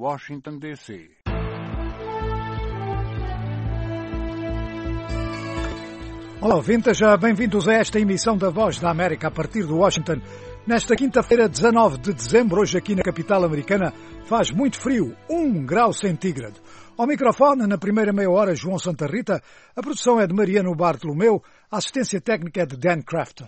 Washington, D.C. Olá, ouvintes, bem-vindos a esta emissão da Voz da América a partir de Washington. Nesta quinta-feira, 19 de dezembro, hoje aqui na capital americana, faz muito frio, 1 grau centígrado. Ao microfone, na primeira meia hora, João Santa Rita, a produção é de Mariano Bartolomeu, a assistência técnica é de Dan Crafton.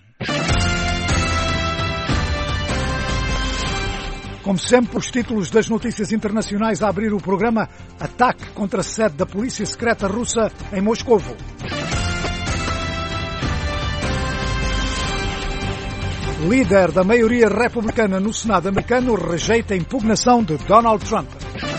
Como sempre, os títulos das notícias internacionais a abrir o programa: ataque contra a sede da Polícia Secreta Russa em Moscovo. Líder da maioria republicana no Senado americano rejeita a impugnação de Donald Trump.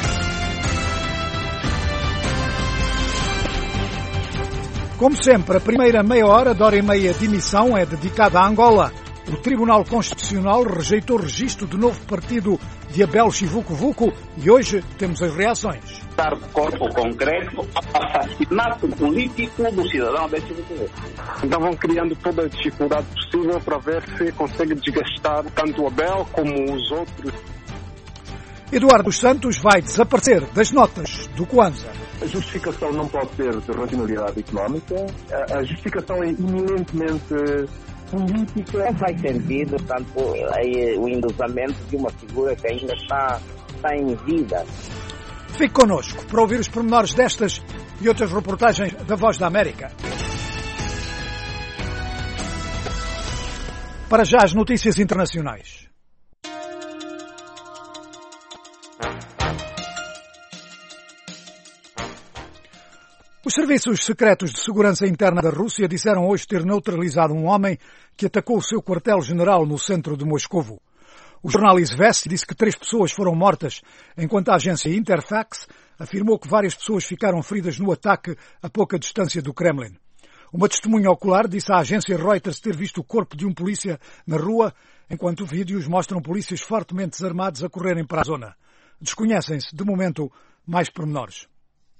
Como sempre, a primeira meia hora e meia de emissão é dedicada à Angola. O Tribunal Constitucional rejeitou o registro do novo partido de Abel Chivuco-Vuco e hoje temos as reações. Dar corpo concreto ao assassinato político do cidadão Abel Chivuco-Vuco. Então vão criando toda a dificuldade possível para ver se consegue desgastar tanto o Abel como os outros. Eduardo dos Santos vai desaparecer das notas do Kwanza. A justificação não pode ser de racionalidade económica, a justificação é eminentemente política. Não faz sentido, portanto, o endossamento de uma figura que ainda está em vida. Fique connosco para ouvir os pormenores destas e outras reportagens da Voz da América. Para já as notícias internacionais. Os serviços secretos de segurança interna da Rússia disseram hoje ter neutralizado um homem que atacou o seu quartel-general no centro de Moscovo. O jornal Izvestia disse que 3 pessoas foram mortas, enquanto a agência Interfax afirmou que várias pessoas ficaram feridas no ataque a pouca distância do Kremlin. Uma testemunha ocular disse à agência Reuters ter visto o corpo de um polícia na rua, enquanto vídeos mostram polícias fortemente desarmados a correrem para a zona. Desconhecem-se, de momento, mais pormenores.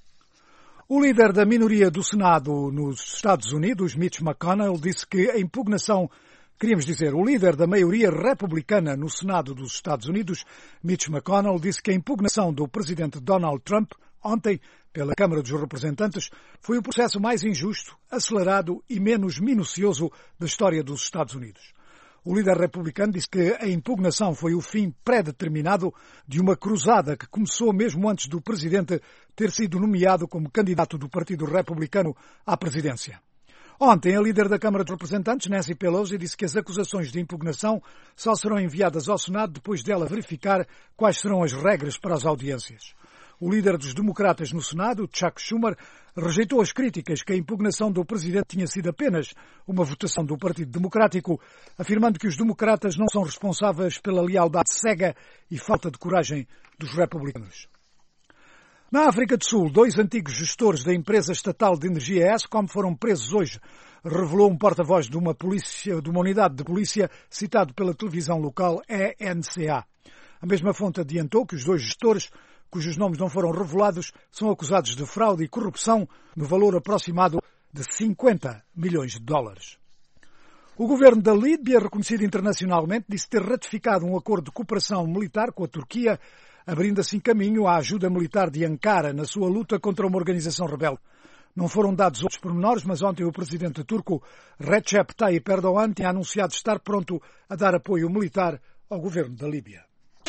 O líder da minoria do Senado nos Estados Unidos, Mitch McConnell, disse que a impugnação, o líder da maioria republicana no Senado dos Estados Unidos, Mitch McConnell, disse que a impugnação do presidente Donald Trump, ontem, pela Câmara dos Representantes, foi o processo mais injusto, acelerado e menos minucioso da história dos Estados Unidos. O líder republicano disse que a impugnação foi o fim pré-determinado de uma cruzada que começou mesmo antes do presidente ter sido nomeado como candidato do Partido Republicano à presidência. Ontem, a líder da Câmara dos Representantes, Nancy Pelosi, disse que as acusações de impugnação só serão enviadas ao Senado depois dela verificar quais serão as regras para as audiências. O líder dos democratas no Senado, Chuck Schumer, rejeitou as críticas que a impugnação do presidente tinha sido apenas uma votação do Partido Democrático, afirmando que os democratas não são responsáveis pela lealdade cega e falta de coragem dos republicanos. Na África do Sul, 2 antigos gestores da empresa estatal de energia Eskom foram presos hoje, revelou um porta-voz de uma unidade de polícia citado pela televisão local ENCA. A mesma fonte adiantou que os 2 gestores, cujos nomes não foram revelados, são acusados de fraude e corrupção no valor aproximado de 50 milhões de dólares. O governo da Líbia, reconhecido internacionalmente, disse ter ratificado um acordo de cooperação militar com a Turquia, abrindo assim caminho à ajuda militar de Ankara na sua luta contra uma organização rebelde. Não foram dados outros pormenores, mas ontem o presidente turco Recep Tayyip Erdogan tinha anunciado estar pronto a dar apoio militar ao governo da Líbia.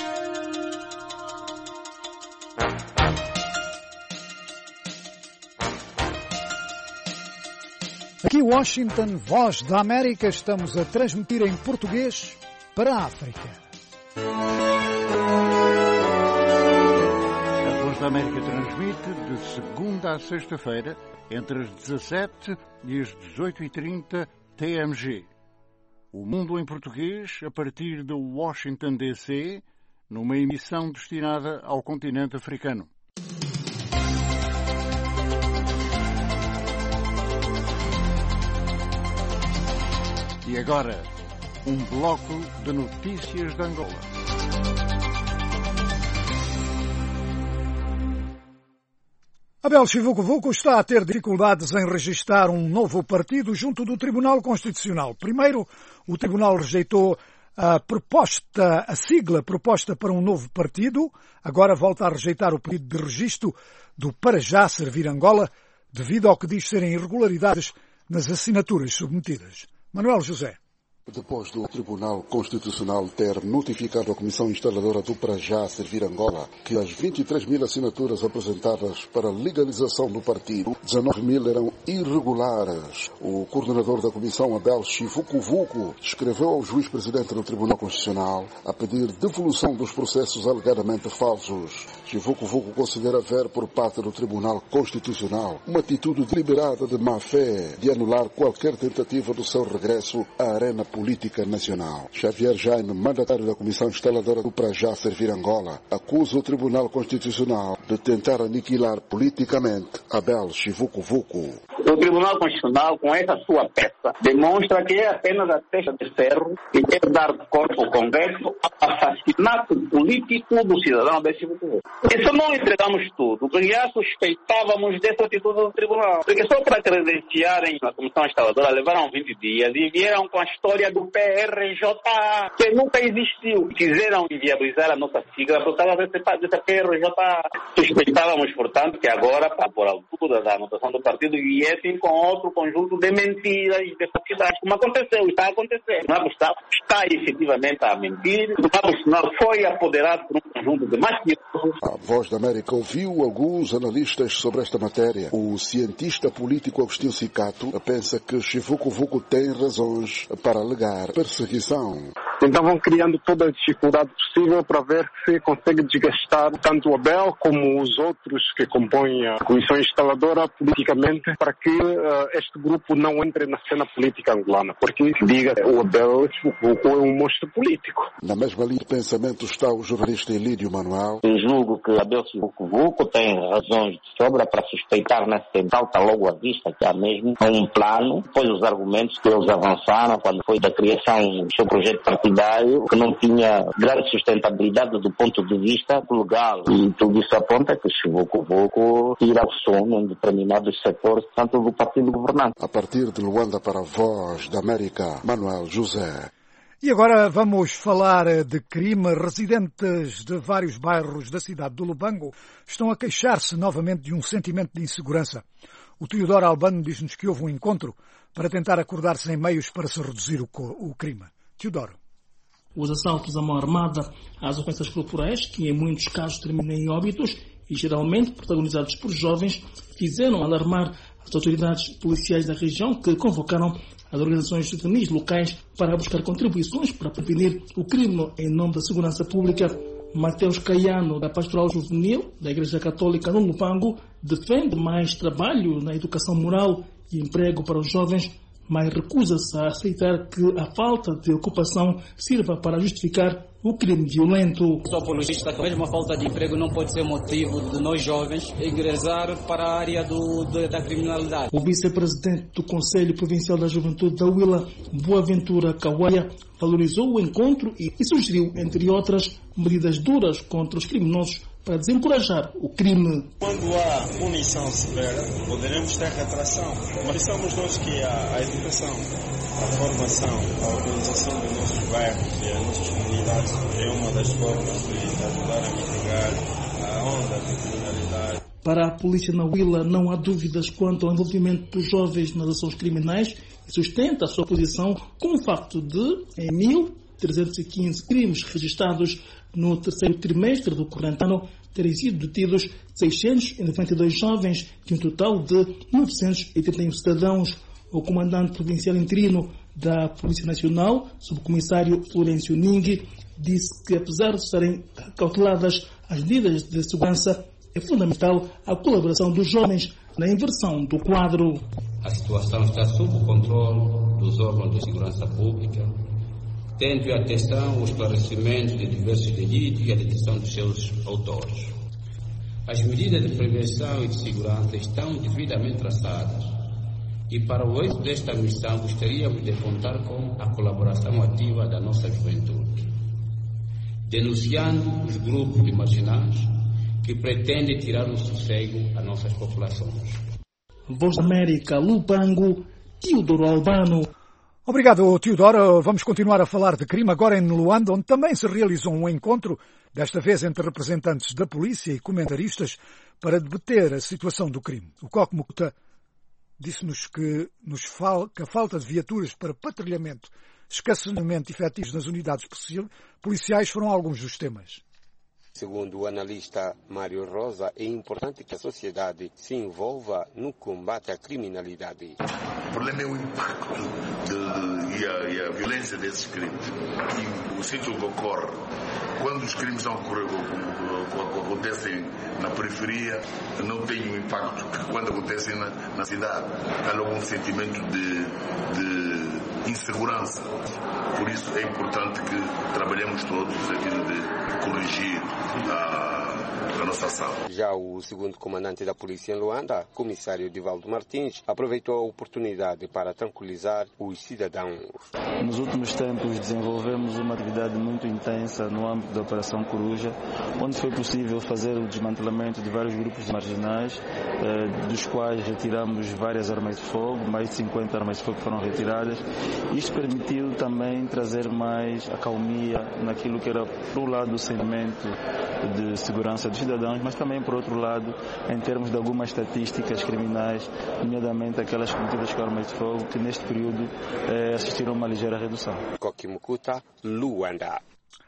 Aqui em Washington, Voz da América, estamos a transmitir em português para a África. A Voz da América transmite de segunda a sexta-feira, entre as 17 e as 18h30 TMG. O Mundo em Português, a partir de Washington, D.C., numa emissão destinada ao continente africano. E agora, um bloco de notícias de Angola. Abel Chivuco-Vuco está a ter dificuldades em registrar um novo partido junto do Tribunal Constitucional. Primeiro, o Tribunal rejeitou A sigla proposta para um novo partido agora volta a rejeitar o pedido de registro do Para Já Servir Angola, devido ao que diz serem irregularidades nas assinaturas submetidas. Manuel José. Depois do Tribunal Constitucional ter notificado a Comissão Instaladora do Para Já Servir Angola que as 23 mil assinaturas apresentadas para a legalização do partido, 19 mil eram irregulares, o coordenador da Comissão, Abel Chivukuvuku, escreveu ao juiz-presidente do Tribunal Constitucional a pedir devolução dos processos alegadamente falsos. Chivukuvuku considera haver por parte do Tribunal Constitucional uma atitude deliberada de má-fé de anular qualquer tentativa do seu regresso à arena política nacional. Xavier Jaime, mandatário da Comissão Instaladora do Para Já Servir Angola, acusa o Tribunal Constitucional de tentar aniquilar politicamente Abel Chivukuvuku. O Tribunal Constitucional, com essa sua peça, demonstra que é apenas a testa de ferro e quer dar corpo ao Congresso ao assassinato político do cidadão Abel Chivukuvuku. E se não entregamos tudo, porque já suspeitávamos dessa atitude do Tribunal. Porque só para credenciarem na Comissão Instaladora levaram 20 dias e vieram com a história do PRJ, que nunca existiu. Quiseram inviabilizar a nossa sigla por causa dessa PRJ. Suspeitávamos, portanto, que agora, por altura da anotação do partido, viessem com outro conjunto de mentiras e de falsidades, como aconteceu, está a acontecer. O Gustavo está efetivamente a mentir. O Gustavo foi apoderado por um conjunto de mentirosos. A Voz da América ouviu alguns analistas sobre esta matéria. O cientista político Agostinho Cicato pensa que Chivukuvuku tem razões para alegar perseguição. Então vão criando toda a dificuldade possível para ver se consegue desgastar tanto o Abel como os outros que compõem a Comissão Instaladora politicamente, para que este grupo não entre na cena política angolana, porque diga o Abel é um monstro político. Na mesma linha de pensamento está o jornalista Elídio Manuel. Eu julgo que Abel Chivukuvuku tem razões de sobra para suspeitar nessa central, está logo à vista que há mesmo um plano, depois os argumentos que eles avançaram quando foi da criação do seu projeto partidário, que não tinha grande sustentabilidade do ponto de vista legal. E tudo isso aponta que Chivukuvuku tira o sono em determinados setores, tanto do partido governante. A partir de Luanda para a Voz da América, Manuel José. E agora vamos falar de crime. Residentes de vários bairros da cidade do Lubango estão a queixar-se novamente de um sentimento de insegurança. O Teodoro Albano diz-nos que houve um encontro para tentar acordar sem meios para se reduzir o crime. Teodoro. Os assaltos à mão armada, às ofensas corporais, que em muitos casos terminam em óbitos e geralmente protagonizados por jovens, fizeram alarmar as autoridades policiais da região, que convocaram as organizações juvenis locais para buscar contribuições para prevenir o crime em nome da segurança pública. Mateus Caiano, da Pastoral Juvenil da Igreja Católica no Lubango, defende mais trabalho na educação moral e emprego para os jovens, mas recusa-se a aceitar que a falta de ocupação sirva para justificar o crime violento. Sou apologista que mesmo a falta de emprego não pode ser motivo de nós jovens ingressar para a área da criminalidade. O vice-presidente do Conselho Provincial da Juventude da Huila, Boaventura Kawaia, valorizou o encontro e sugeriu, entre outras, medidas duras contra os criminosos para desencorajar o crime. Quando há punição severa, poderemos ter retração, mas somos nós que a educação, a formação, a organização dos nossos bairros e as nossas comunidades é uma das formas de ajudar a mitigar a onda de criminalidade. Para a polícia na Huila, não há dúvidas quanto ao envolvimento dos jovens nas ações criminais e sustenta a sua posição com o facto de, em 1.315 crimes registrados no terceiro trimestre do corrente ano, terem sido detidos 692 jovens, de um total de 981 cidadãos. O comandante provincial interino da Polícia Nacional, subcomissário Florencio Ning, disse que, apesar de estarem cauteladas as medidas de segurança, é fundamental a colaboração dos jovens na inversão do quadro. A situação está sob o controle dos órgãos de segurança pública, tendo em atenção o esclarecimento de diversos delitos e a detenção dos seus autores. As medidas de prevenção e de segurança estão devidamente traçadas e, para o êxito desta missão, gostaríamos de contar com a colaboração ativa da nossa juventude, denunciando os grupos de marginais que pretendem tirar o sossego às nossas populações. Voz da América, Lubango, Teodoro Albano. Obrigado, Teodoro. Vamos continuar a falar de crime agora em Luanda, onde também se realizou um encontro, desta vez entre representantes da polícia e comentaristas, para debater a situação do crime. O Koki Mukuta disse-nos que a falta de viaturas para patrulhamento, escassamento efetivos nas unidades policiais foram alguns dos temas. Segundo o analista Mário Rosa, é importante que a sociedade se envolva no combate à criminalidade. O problema é o impacto e a violência desses crimes. E o sítio que ocorre, quando os crimes acontecem na periferia, não tem o impacto que quando acontecem na cidade. Há logo um sentimento de insegurança. Por isso é importante que trabalhemos todos no sentido de corrigir a nossa ação. Já o segundo comandante da polícia em Luanda, comissário Divaldo Martins, aproveitou a oportunidade para tranquilizar os cidadãos. Nos últimos tempos desenvolvemos uma atividade muito intensa no âmbito da Operação Coruja, onde foi possível fazer o desmantelamento de vários grupos marginais, dos quais retiramos várias armas de fogo, mais de 50 armas de fogo foram retiradas. Isto permitiu também trazer mais acalmia naquilo que era, por um lado, o sentimento de segurança dos cidadãos, mas também, por outro lado, em termos de algumas estatísticas criminais, nomeadamente aquelas cometidas com armas de fogo, que neste período assistiram a uma ligeira redução. Koki Mukuta, Luanda.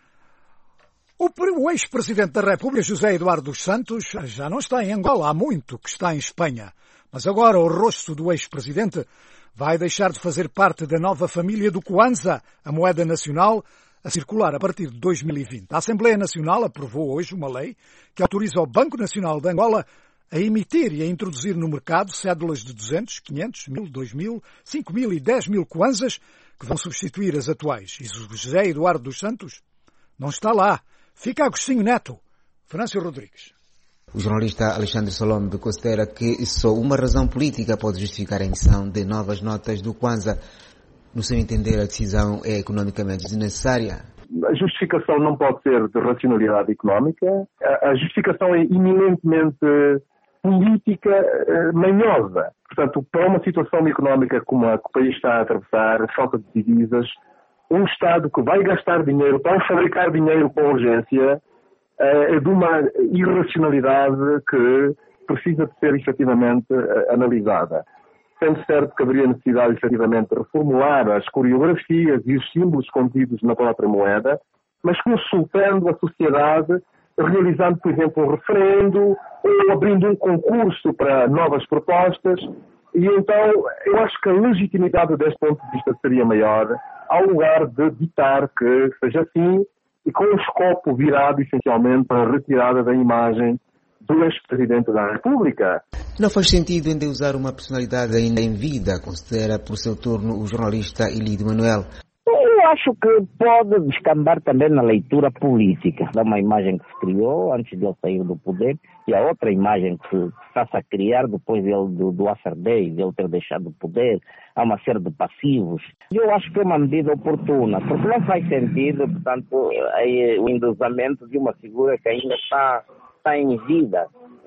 O ex-presidente da República, José Eduardo dos Santos, já não está em Angola há muito, que está em Espanha. Mas agora o rosto do ex-presidente vai deixar de fazer parte da nova família do Kwanza, a moeda nacional, a circular a partir de 2020. A Assembleia Nacional aprovou hoje uma lei que autoriza o Banco Nacional de Angola a emitir e a introduzir no mercado cédulas de 200, 500, 1.000, 2.000, 5.000 e 10.000 kwanzas que vão substituir as atuais. E José Eduardo dos Santos não está lá. Fica Agostinho Neto. Francisco Rodrigues. O jornalista Alexandre Salombe considera que só uma razão política pode justificar a emissão de novas notas do Kwanza. No seu entender, a decisão é economicamente desnecessária. A justificação não pode ser de racionalidade económica. A justificação é eminentemente política manhosa. Portanto, para uma situação económica como a que o país está a atravessar, falta de divisas, um Estado que vai gastar dinheiro para fabricar dinheiro com urgência é de uma irracionalidade que precisa de ser efetivamente analisada. Sendo certo que haveria necessidade, efetivamente, de reformular as coreografias e os símbolos contidos na própria moeda, mas consultando a sociedade, realizando, por exemplo, um referendo ou abrindo um concurso para novas propostas. E então, eu acho que a legitimidade deste ponto de vista seria maior, ao lugar de ditar que seja assim, e com o escopo virado, essencialmente, para a retirada da imagem do ex-presidente da República. Não faz sentido endeusar uma personalidade ainda em vida, considera por seu turno o jornalista Ilídio Manuel. Eu acho que pode descambar também na leitura política. Há uma imagem que se criou antes de ele sair do poder e a outra imagem que está-se a criar depois do Aferdei, de ele ter deixado o poder. Há uma série de passivos. Eu acho que é uma medida oportuna, porque não faz sentido, portanto, o endeusamento de uma figura que ainda está em vida.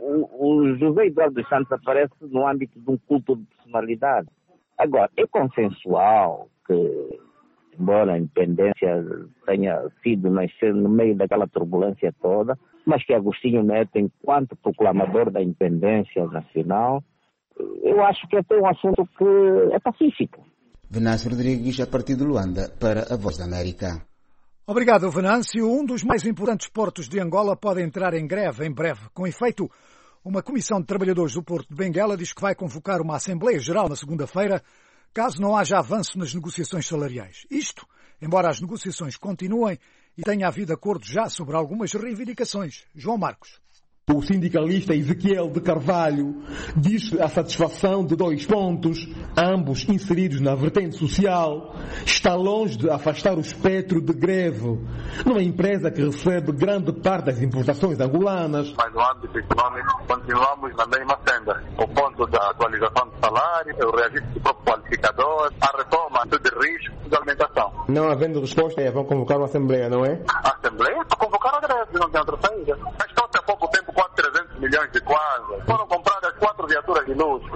O José Eduardo dos Santos aparece no âmbito de um culto de personalidade. Agora, é consensual que, embora a independência tenha sido nascer no meio daquela turbulência toda, mas que Agostinho Neto, enquanto proclamador da independência nacional, eu acho que é um assunto que é pacífico. Venâncio Rodrigues, a partir de Luanda, para a Voz da América. Obrigado, Venâncio. Um dos mais importantes portos de Angola pode entrar em greve em breve. Com efeito, uma comissão de trabalhadores do Porto de Benguela diz que vai convocar uma Assembleia Geral na segunda-feira, caso não haja avanço nas negociações salariais. Isto, embora as negociações continuem e tenha havido acordo já sobre algumas reivindicações. João Marcos. O sindicalista Ezequiel de Carvalho diz a satisfação de 2 pontos, ambos inseridos na vertente social, está longe de afastar o espectro de greve numa empresa que recebe grande parte das importações angolanas. Mas no âmbito econômico continuamos na mesma senda. O ponto da atualização do salário, o reajuste do próprio qualificador, a retoma de risco de alimentação. Não havendo resposta, vão convocar uma Assembleia, não é? A Assembleia? Para convocar a greve, não tem outra saída. Mas há pouco tempo, quase 300 milhões de kwanzas. Foram compradas 4 viaturas de luxo. O topo do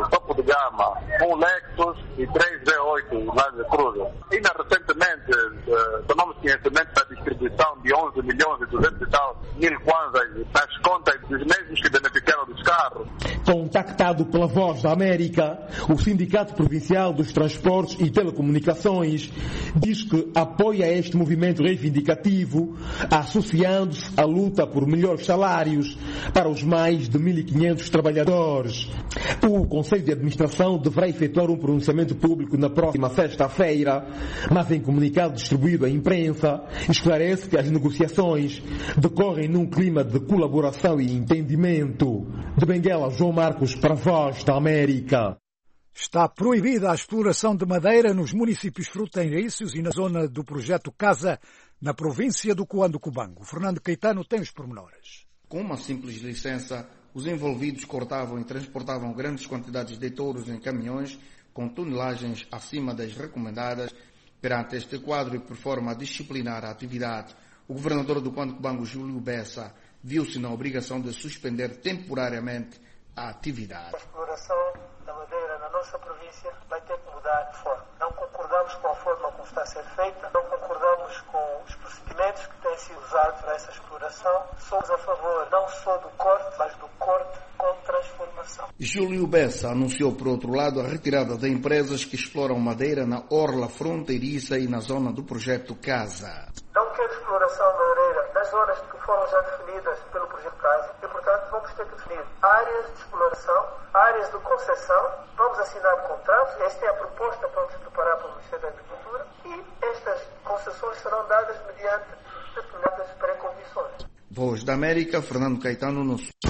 Gama, um Lexus e 3 V8 Land Cruiser. Ainda recentemente tomamos conhecimento da distribuição de 11 milhões e 200 e tal mil kwanzas nas contas dos mesmos que beneficiaram dos carros. Contactado pela Voz da América, o Sindicato Provincial dos Transportes e Telecomunicações diz que apoia este movimento reivindicativo, associando-se à luta por melhores salários para os mais de 1.500 trabalhadores. O Conselho de Administração deverá efetuar um pronunciamento público na próxima sexta-feira, mas em comunicado distribuído à imprensa, esclarece que as negociações decorrem num clima de colaboração e entendimento. De Benguela, João Marcos, para a Voz da América. Está proibida a exploração de madeira nos municípios fronteiriços e na zona do projeto Casa, na província do Cuando-Cubango. Fernando Caetano tem os pormenores. Com uma simples licença, os envolvidos cortavam e transportavam grandes quantidades de touros em caminhões com tonelagens acima das recomendadas. Perante este quadro e por forma a disciplinar a atividade, o governador do Cuando-Cubango, Júlio Bessa, viu-se na obrigação de suspender temporariamente a atividade. A exploração da madeira na nossa província vai ter que mudar de forma. Não concordamos com a forma como está a ser feita, não concordamos com os procedimentos que têm sido usados para essa exploração. Somos a favor não só do corte, mas do corte com transformação. Júlio Bessa anunciou, por outro lado, a retirada de empresas que exploram madeira na orla fronteiriça e na zona do projeto Casa. Não quer exploração madeireira nas zonas que foram já definidas pelo projeto Casa e, portanto, vamos ter que definir áreas de exploração, áreas de concessão, vamos assinar contratos, esta é a proposta que vamos preparar para o Ministério da Agricultura e estas concessões serão dadas mediante determinadas pré-condições. Voz da América, Fernando Caetano, no Sul.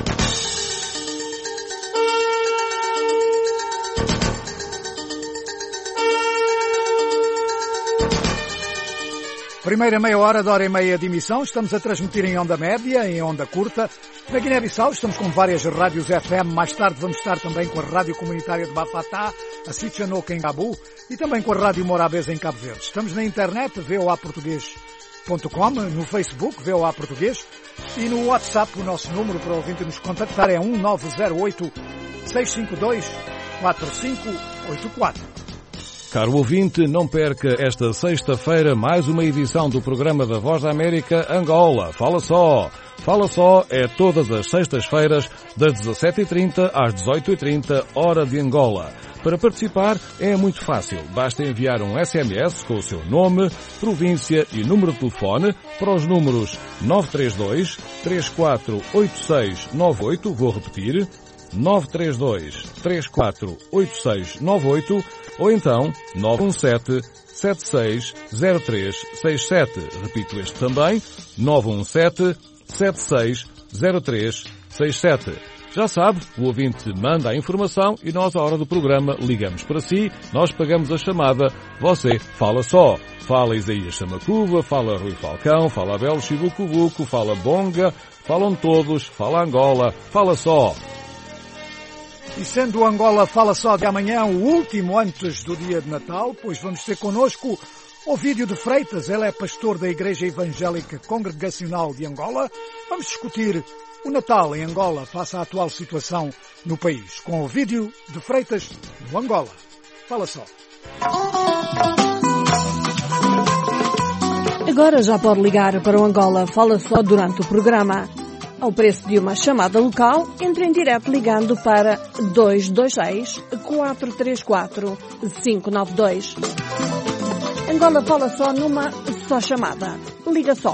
Primeira meia hora da hora e meia de emissão, estamos a transmitir em onda média, em onda curta. Na Guiné-Bissau estamos com várias rádios FM, mais tarde vamos estar também com a Rádio Comunitária de Bafatá, a Sitchanoka em Gabu e também com a Rádio Morabeza em Cabo Verde. Estamos na internet, voaportugues.com, no Facebook, VOA Português, e no WhatsApp o nosso número para o ouvinte nos contactar é 1908-652-4584. Caro ouvinte, não perca esta sexta-feira mais uma edição do programa da Voz da América Angola. Fala só! Fala só é todas as sextas-feiras das 17h30 às 18h30, hora de Angola. Para participar é muito fácil. Basta enviar um SMS com o seu nome, província e número de telefone para os números 932 348698, vou repetir, 932 348698, ou então 917-760367. Repito este também, 917-760367. Já sabe, o ouvinte manda a informação e nós, à hora do programa, ligamos para si, nós pagamos a chamada, você fala só. Fala Isaías Chamacuva, fala Rui Falcão, fala Abel Chibucubuco, fala Bonga, falam todos, fala Angola, fala só. E sendo o Angola Fala Só de amanhã o último antes do dia de Natal, pois vamos ter connosco Ovídio de Freitas, ele é pastor da Igreja Evangélica Congregacional de Angola. Vamos discutir o Natal em Angola face à atual situação no país, com Ovídio de Freitas no Angola Fala Só. Agora já pode ligar para o Angola Fala Só durante o programa. Ao preço de uma chamada local, entre em direto ligando para 226-434-592. Angola Fala Só numa só chamada. Liga só.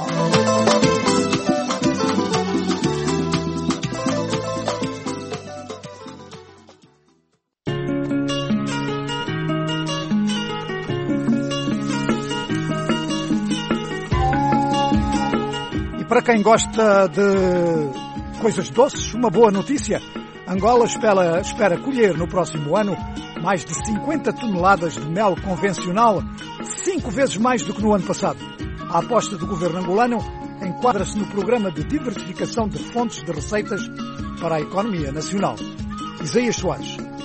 Para quem gosta de coisas doces, uma boa notícia. Angola espera colher no próximo ano mais de 50 toneladas de mel convencional, 5 vezes mais do que no ano passado. A aposta do governo angolano enquadra-se no programa de diversificação de fontes de receitas para a economia nacional. Isaías Soares.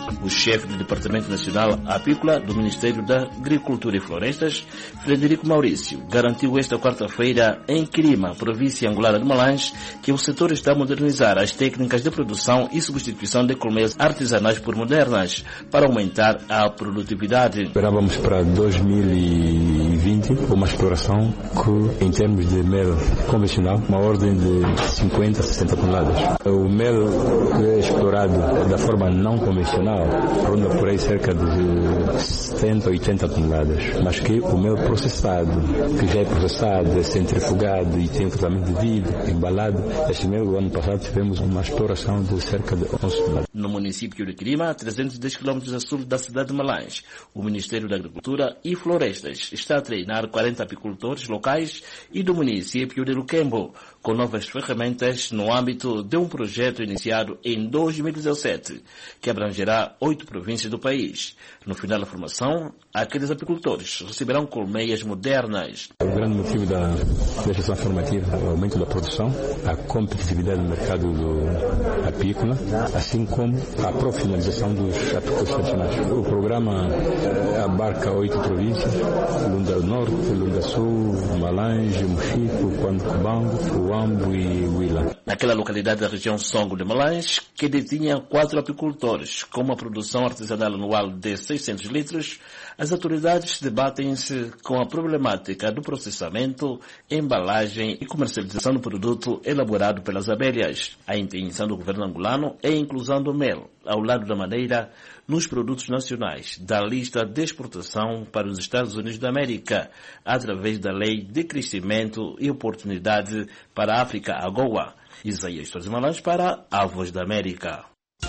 O chefe do Departamento Nacional Apícola do Ministério da Agricultura e Florestas, Frederico Maurício, garantiu esta quarta-feira em Quirima, província angolana de Malange, que o setor está a modernizar as técnicas de produção e substituição de colmeias artesanais por modernas para aumentar a produtividade. Esperávamos para 2020 uma exploração que, em termos de mel convencional, uma ordem de 50 a 60 toneladas. O mel que é explorado da forma não convencional ronda por aí cerca de 70 a 80 toneladas, mas que o mel processado, que já é processado, é centrifugado e tem um tratamento devido, embalado, este mel, o ano passado tivemos uma exploração de cerca de 11 toneladas. No município de Quirima, 310 km a sul da cidade de Malange, o Ministério da Agricultura e Florestas está a treinar 40 apicultores locais e do município de Luquembo, com novas ferramentas no âmbito de um projeto iniciado em 2017, que abrangerá 8 províncias do país. No final da formação, aqueles apicultores receberão colmeias modernas. O grande motivo da legislação formativa é o aumento da produção, a competitividade do mercado apícola, assim como a profissionalização dos apicultores tradicionais. O programa abarca 8 províncias: Lunda Norte, Lunda Sul, Malange, Mochico, Cubango, Uambo e Huila. Naquela localidade da região Songo de Malange, que detinha 4 apicultores, com uma produção artesanal anual de 600 litros, as autoridades debatem-se com a problemática do processamento, embalagem e comercialização do produto elaborado pelas abelhas. A intenção do governo angolano é a inclusão do mel, ao lado da madeira, nos produtos nacionais da lista de exportação para os Estados Unidos da América, através da Lei de Crescimento e Oportunidade para a África, AGOA. Isaías Torres Malange para a Voz da América.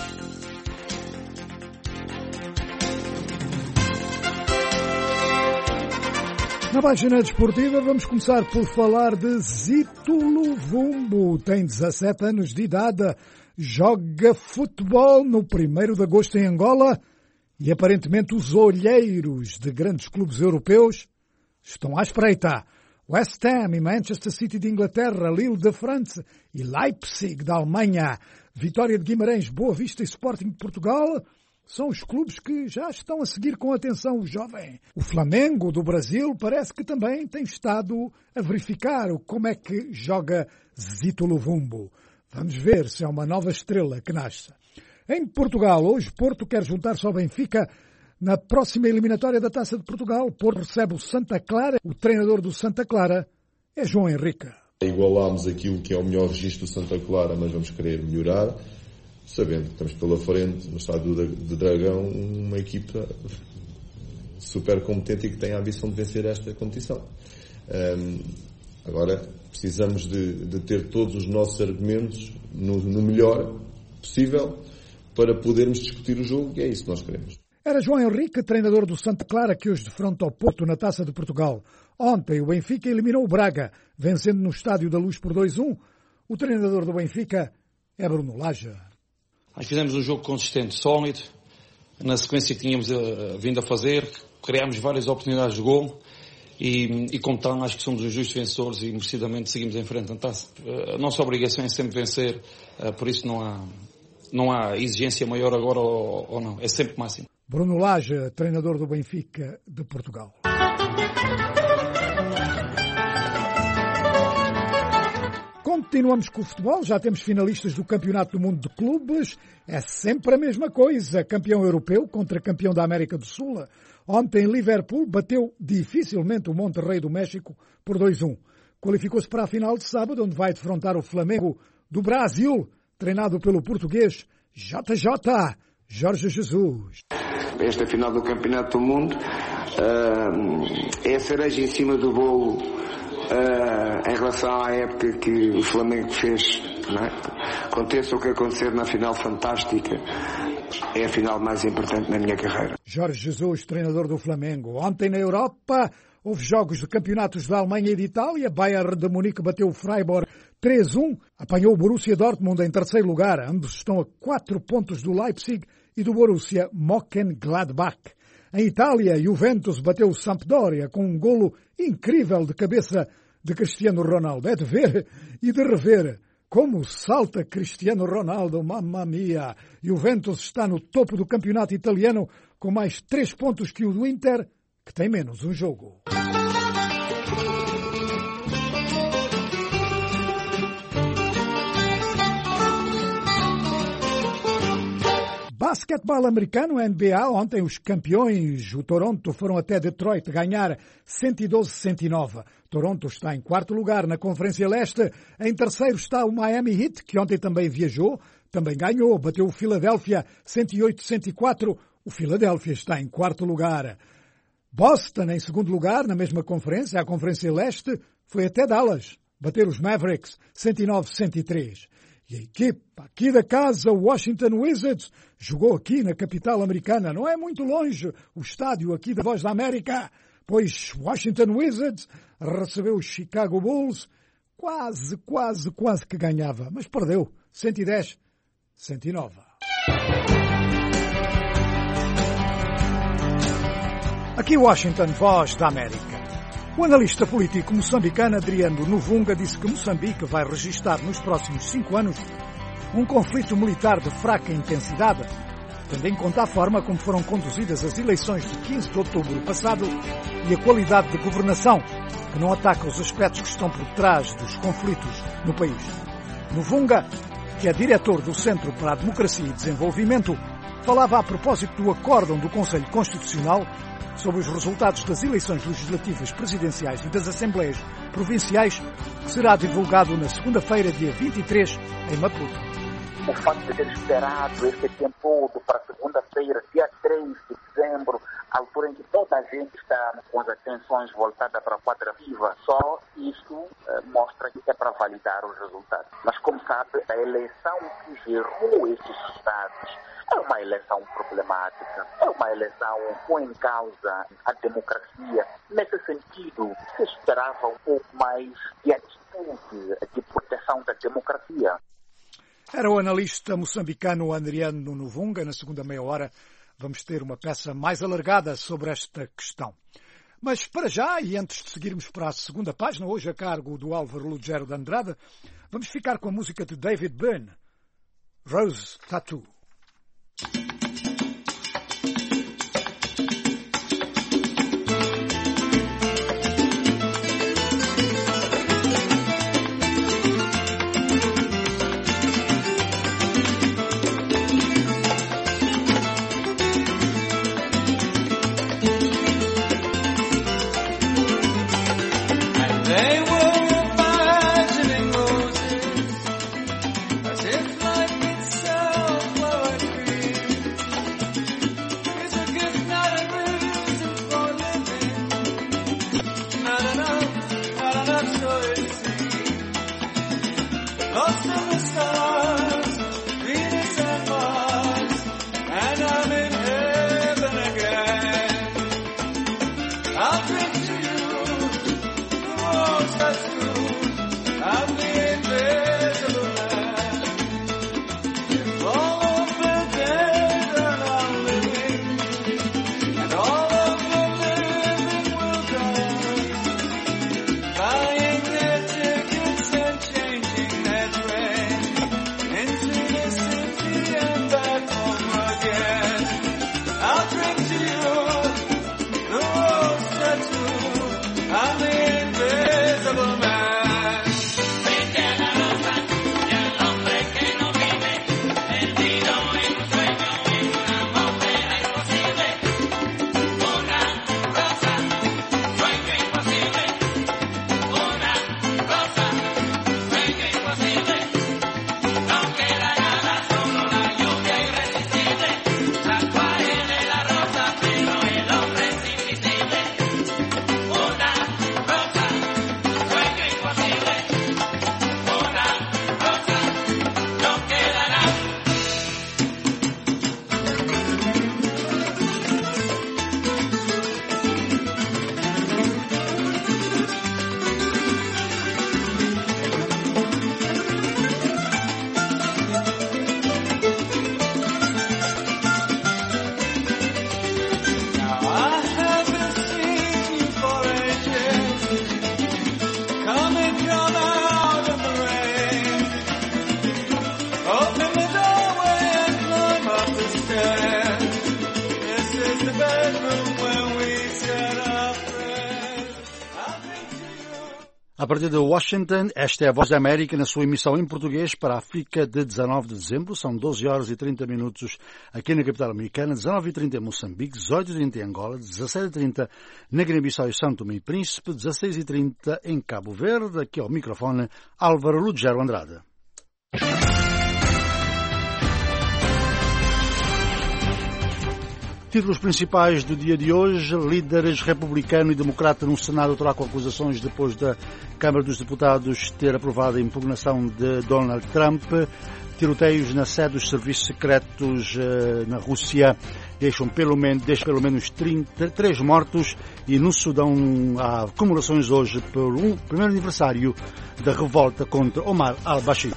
Na página desportiva vamos começar por falar de Zito Luvumbo. Tem 17 anos de idade, joga futebol no 1º de agosto em Angola e aparentemente os olheiros de grandes clubes europeus estão à espreita. West Ham e Manchester City de Inglaterra, Lille de França e Leipzig da Alemanha, Vitória de Guimarães, Boa Vista e Sporting de Portugal são os clubes que já estão a seguir com atenção o jovem. O Flamengo do Brasil parece que também tem estado a verificar como é que joga Zito Luvumbo. Vamos ver se é uma nova estrela que nasce. Em Portugal, hoje Porto quer juntar-se ao Benfica na próxima eliminatória da Taça de Portugal. Porto recebe o Santa Clara. O treinador do Santa Clara é João Henrique. Igualámos aquilo que é o melhor registro do Santa Clara, mas vamos querer melhorar, sabendo que estamos pela frente, no estádio de Dragão, uma equipa super competente e que tem a ambição de vencer esta competição. Agora, precisamos de ter todos os nossos argumentos no melhor possível para podermos discutir o jogo, e é isso que nós queremos. Era João Henrique, treinador do Santa Clara, que hoje defronta o Porto na Taça de Portugal. Ontem o Benfica eliminou o Braga, vencendo no Estádio da Luz por 2-1. O treinador do Benfica é Bruno Lage. Nós fizemos um jogo consistente, sólido, na sequência que tínhamos vindo a fazer, criámos várias oportunidades de gol e como tal, acho que somos os justos vencedores e merecidamente seguimos em frente na taça. A nossa obrigação é sempre vencer, por isso não há exigência maior agora ou não, é sempre máximo. Bruno Lage, treinador do Benfica de Portugal. Continuamos com o futebol, já temos finalistas do Campeonato do Mundo de Clubes, é sempre a mesma coisa, campeão europeu contra campeão da América do Sul. Ontem Liverpool bateu dificilmente o Monterrey do México por 2-1. Qualificou-se para a final de sábado, onde vai defrontar o Flamengo do Brasil, treinado pelo português JJ, Jorge Jesus. Esta final do Campeonato do Mundo é a cereja em cima do bolo em relação à época que o Flamengo fez, não é? Aconteça o que acontecer na final fantástica, é a final mais importante na minha carreira. Jorge Jesus, treinador do Flamengo. Ontem na Europa houve jogos de campeonatos da Alemanha e de Itália. Bayern de Munique bateu o Freiburg 3-1, apanhou o Borussia Dortmund em terceiro lugar. Ambos estão a 4 pontos do Leipzig e do Borussia Mönchengladbach. Em Itália, Juventus bateu o Sampdoria com um golo incrível de cabeça de Cristiano Ronaldo. É de ver e de rever. Como salta Cristiano Ronaldo, mamma mia! Juventus está no topo do campeonato italiano com mais 3 pontos que o do Inter, que tem menos um jogo. Basquetebol americano, NBA, ontem os campeões, o Toronto, foram até Detroit ganhar 112-109. Toronto está em 4º lugar na Conferência Leste. Em 3º está o Miami Heat, que ontem também viajou, também ganhou, bateu o Philadelphia 108-104. O Philadelphia está em 4º lugar. Boston em 2º lugar na mesma conferência, a Conferência Leste, foi até Dallas, bater os Mavericks 109-103. E a equipa aqui da casa, o Washington Wizards, jogou aqui na capital americana. Não é muito longe o estádio aqui da Voz da América, pois Washington Wizards recebeu os Chicago Bulls. Quase que ganhava, mas perdeu 110-109. Aqui Washington, Voz da América. O analista político moçambicano Adriano Novunga disse que Moçambique vai registrar nos próximos 5 anos um conflito militar de fraca intensidade, tendo em conta a forma como foram conduzidas as eleições de 15 de outubro passado e a qualidade de governação, que não ataca os aspectos que estão por trás dos conflitos no país. Novunga, que é diretor do Centro para a Democracia e Desenvolvimento, falava a propósito do acórdão do Conselho Constitucional sobre os resultados das eleições legislativas presidenciais e das assembleias provinciais, que será divulgado na segunda-feira, dia 23, em Maputo. O facto de ter esperado esse tempo todo para segunda-feira, dia 3 de dezembro, a altura em que toda a gente está com as atenções voltadas para a quadra viva, só isso mostra que é para validar os resultados. Mas, como sabe, a eleição que gerou esses resultados é uma eleição problemática, é uma eleição que põe em causa a democracia. Nesse sentido, se esperava um pouco mais de atitude de proteção da democracia. Era o analista moçambicano Adriano Novunga. Na segunda meia hora vamos ter uma peça mais alargada sobre esta questão. Mas para já, e antes de seguirmos para a segunda página, hoje a cargo do Álvaro Lugero de Andrade, vamos ficar com a música de David Byrne, Rose Tattoo. As if life itself was A partir de Washington, esta é a Voz da América na sua emissão em português para a África de 19 de dezembro. São 12 horas e 30 minutos aqui na capital americana, 19h30 em Moçambique, 18h30 em Angola, 17h30 na Guiné-Bissau e São Tomé e Príncipe, 16h30 em Cabo Verde. Aqui ao microfone, Álvaro Lugero Andrade. Títulos principais do dia de hoje: líderes republicano e democrata no Senado trocam acusações depois da Câmara dos Deputados ter aprovado a impugnação de Donald Trump. Tiroteios na sede dos serviços secretos na Rússia deixam pelo menos 3 mortos, e no Sudão há comemorações hoje pelo primeiro aniversário da revolta contra Omar al-Bashir.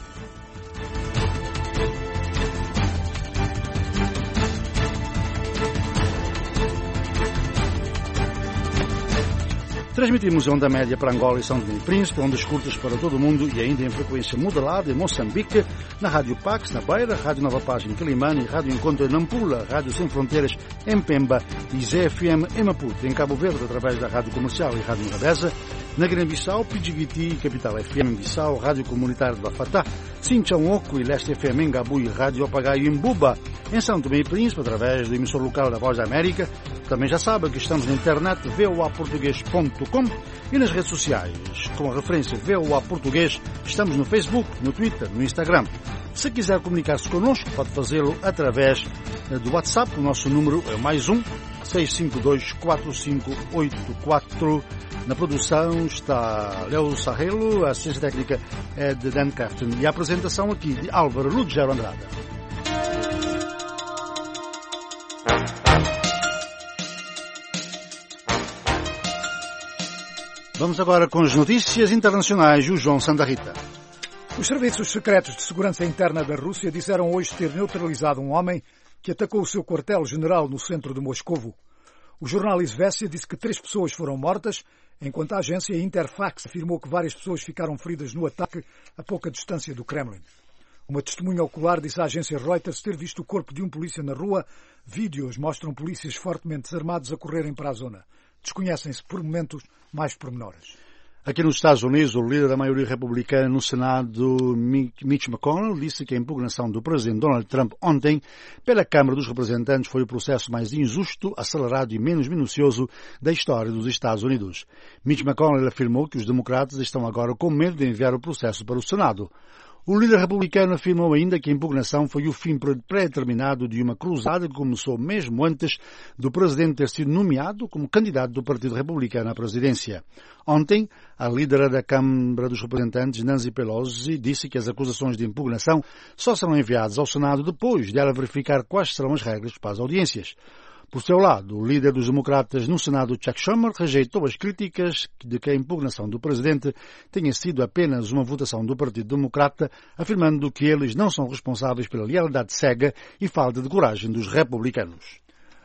Transmitimos em onda média para Angola e São Tomé e Príncipe, ondas curtas para todo o mundo e ainda em frequência modulada em Moçambique, na Rádio Pax, na Beira, Rádio Nova Paz em Quilimane, Rádio Encontro em Nampula, Rádio Sem Fronteiras em Pemba e ZFM em Maputo, em Cabo Verde, através da Rádio Comercial e Rádio Radesa, na Guiné-Bissau, Pidjigiti, Capital FM em Bissau, Rádio Comunitária do Afatá, Sinchão-Oco e Leste FM em Gabu e Rádio Apagaio em Buba, em São Tomé e Príncipe, através do emissor local da Voz da América. Também já sabe que estamos na internet voaportugues.com e nas redes sociais. Com a referência VOA Português, estamos no Facebook, no Twitter, no Instagram. Se quiser comunicar-se connosco, pode fazê-lo através do WhatsApp. O nosso número é +1 652 4584. Na produção está Léo Sarrelo, a assistência técnica é de Dan Crafton e a apresentação aqui de Álvaro Lugero Andrade. Vamos agora com as notícias internacionais. O João Santa Rita. Os serviços secretos de segurança interna da Rússia disseram hoje ter neutralizado um homem que atacou o seu quartel-general no centro de Moscovo. O jornal Izvestia disse que 3 pessoas foram mortas, enquanto a agência Interfax afirmou que várias pessoas ficaram feridas no ataque a pouca distância do Kremlin. Uma testemunha ocular disse à agência Reuters ter visto o corpo de um polícia na rua. Vídeos mostram polícias fortemente desarmados a correrem para a zona. Desconhecem-se por momentos mais pormenores. Aqui nos Estados Unidos, o líder da maioria republicana no Senado, Mitch McConnell, disse que a impugnação do presidente Donald Trump ontem pela Câmara dos Representantes foi o processo mais injusto, acelerado e menos minucioso da história dos Estados Unidos. Mitch McConnell afirmou que os democratas estão agora com medo de enviar o processo para o Senado. O líder republicano afirmou ainda que a impugnação foi o fim pré-determinado de uma cruzada que começou mesmo antes do presidente ter sido nomeado como candidato do Partido Republicano à presidência. Ontem, a líder da Câmara dos Representantes, Nancy Pelosi, disse que as acusações de impugnação só serão enviadas ao Senado depois de ela verificar quais serão as regras para as audiências. Por seu lado, o líder dos democratas no Senado, Chuck Schumer, rejeitou as críticas de que a impugnação do presidente tenha sido apenas uma votação do Partido Democrata, afirmando que eles não são responsáveis pela lealdade cega e falta de coragem dos republicanos.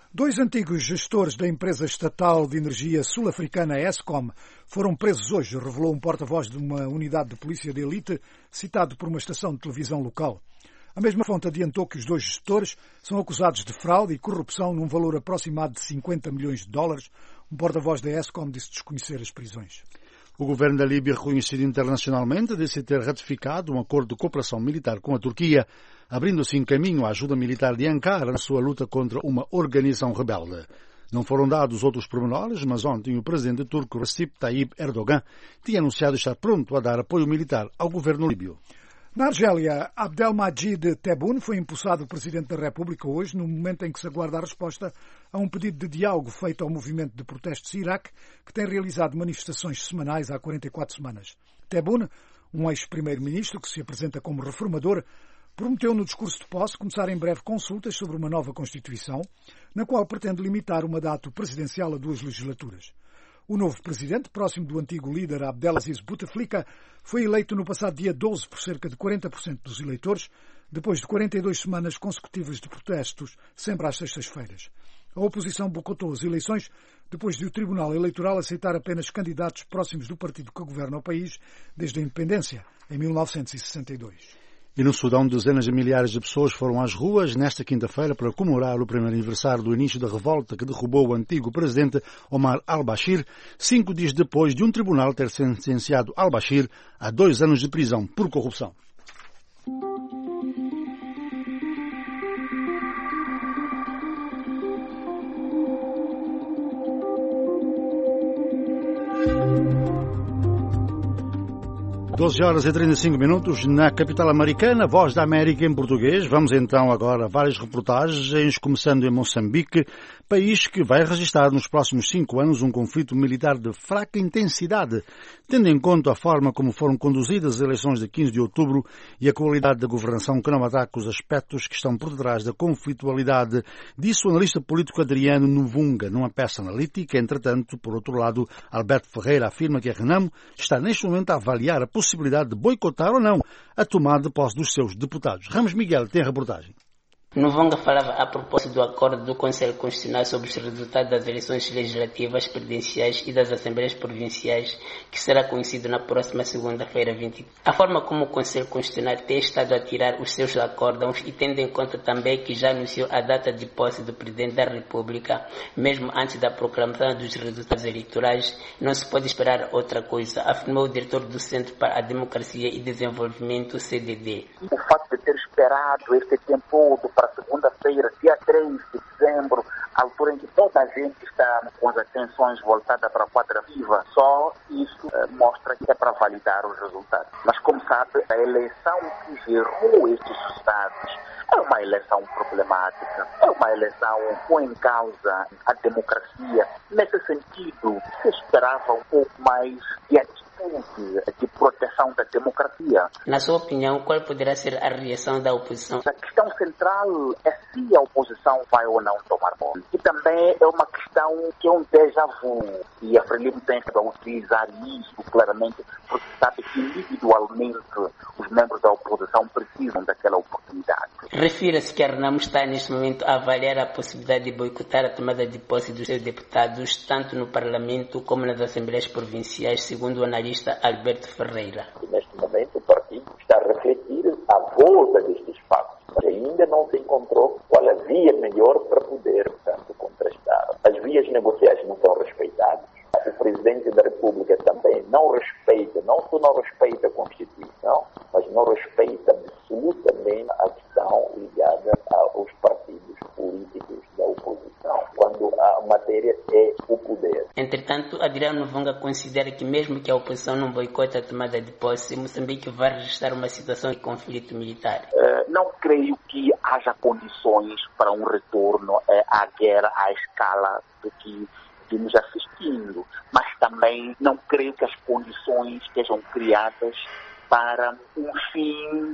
2 antigos gestores da empresa estatal de energia sul-africana Eskom foram presos hoje, revelou um porta-voz de uma unidade de polícia de elite citado por uma estação de televisão local. A mesma fonte adiantou que os 2 gestores são acusados de fraude e corrupção num valor aproximado de $50 milhões. Um porta-voz da Eskom disse desconhecer as prisões. O governo da Líbia, reconhecido internacionalmente, disse ter ratificado um acordo de cooperação militar com a Turquia, abrindo assim caminho à ajuda militar de Ankara na sua luta contra uma organização rebelde. Não foram dados outros pormenores, mas ontem o presidente turco Recep Tayyip Erdogan tinha anunciado estar pronto a dar apoio militar ao governo líbio. Na Argélia, Abdelmadjid Tebboune foi empossado presidente da República hoje, no momento em que se aguarda a resposta a um pedido de diálogo feito ao movimento de protestos Iraque, que tem realizado manifestações semanais há 44 semanas. Tebboune, um ex-primeiro-ministro que se apresenta como reformador, prometeu no discurso de posse começar em breve consultas sobre uma nova Constituição, na qual pretende limitar o mandato presidencial a 2 legislaturas. O novo presidente, próximo do antigo líder Abdelaziz Bouteflika, foi eleito no passado dia 12 por cerca de 40% dos eleitores, depois de 42 semanas consecutivas de protestos, sempre às sextas-feiras. A oposição boicotou as eleições depois de o Tribunal Eleitoral aceitar apenas candidatos próximos do partido que governa o país desde a independência, em 1962. E no Sudão, dezenas de milhares de pessoas foram às ruas nesta quinta-feira para comemorar o primeiro aniversário do início da revolta que derrubou o antigo presidente Omar al-Bashir, 5 dias depois de um tribunal ter sentenciado al-Bashir a 2 anos de prisão por corrupção. Doze horas e 35 minutos na capital americana, Voz da América em português. Vamos então agora a várias reportagens, começando em Moçambique, país que vai registrar nos próximos 5 anos um conflito militar de fraca intensidade, tendo em conta a forma como foram conduzidas as eleições de 15 de outubro e a qualidade da governação que não ataca os aspectos que estão por detrás da conflitualidade, disse o analista político Adriano Novunga, numa peça analítica. Entretanto, por outro lado, Alberto Ferreira afirma que a Renamo está neste momento a avaliar a possibilidade de boicotar ou não a tomada de posse dos seus deputados. Ramos Miguel tem a reportagem. Novunga falava a propósito do acordo do Conselho Constitucional sobre os resultados das eleições legislativas, presidenciais e das assembleias provinciais, que será conhecido na próxima segunda-feira 20. A forma como o Conselho Constitucional tem estado a tirar os seus acórdãos e tendo em conta também que já anunciou a data de posse do Presidente da República, mesmo antes da proclamação dos resultados eleitorais, não se pode esperar outra coisa, afirmou o diretor do Centro para a Democracia e Desenvolvimento, CDD. O fato de ter esperado este tempo todo para segunda-feira, dia 3 de dezembro, a altura em que toda a gente está com as atenções voltadas para a Quadra Viva, só isso mostra que é para validar os resultados. Mas, como sabe, a eleição que gerou estes resultados é uma eleição problemática, é uma eleição que põe em causa a democracia. Nesse sentido, se esperava um pouco mais de atitude de proteção da democracia. Na sua opinião, qual poderá ser a reação da oposição? A questão central é se a oposição vai ou não tomar posse. E também é uma questão que é um déjà vu. E a Frelimo tem que utilizar isso claramente, porque sabe que individualmente os membros da oposição precisam daquela oportunidade. Refira-se que a Renamo está neste momento a avaliar a possibilidade de boicotar a tomada de posse dos seus deputados, tanto no Parlamento como nas Assembleias Provinciais, segundo o analista Alberto Ferreira. E neste momento o partido está a refletir a volta deste espaço, mas ainda não se encontrou qual a via melhor para poder, portanto, contrastar. As vias negociais não são respeitadas. O Presidente da República também não só não respeita a Constituição, mas não respeita absolutamente a questão ligada aos partidos políticos da oposição, quando a matéria é o poder. Entretanto, Adriano Novunga considera que mesmo que a oposição não boicote a tomada de posse, Moçambique vai registrar uma situação de conflito militar. Não creio que haja condições para um retorno à guerra à escala do que vimos assistindo, mas também não creio que as condições estejam criadas para um fim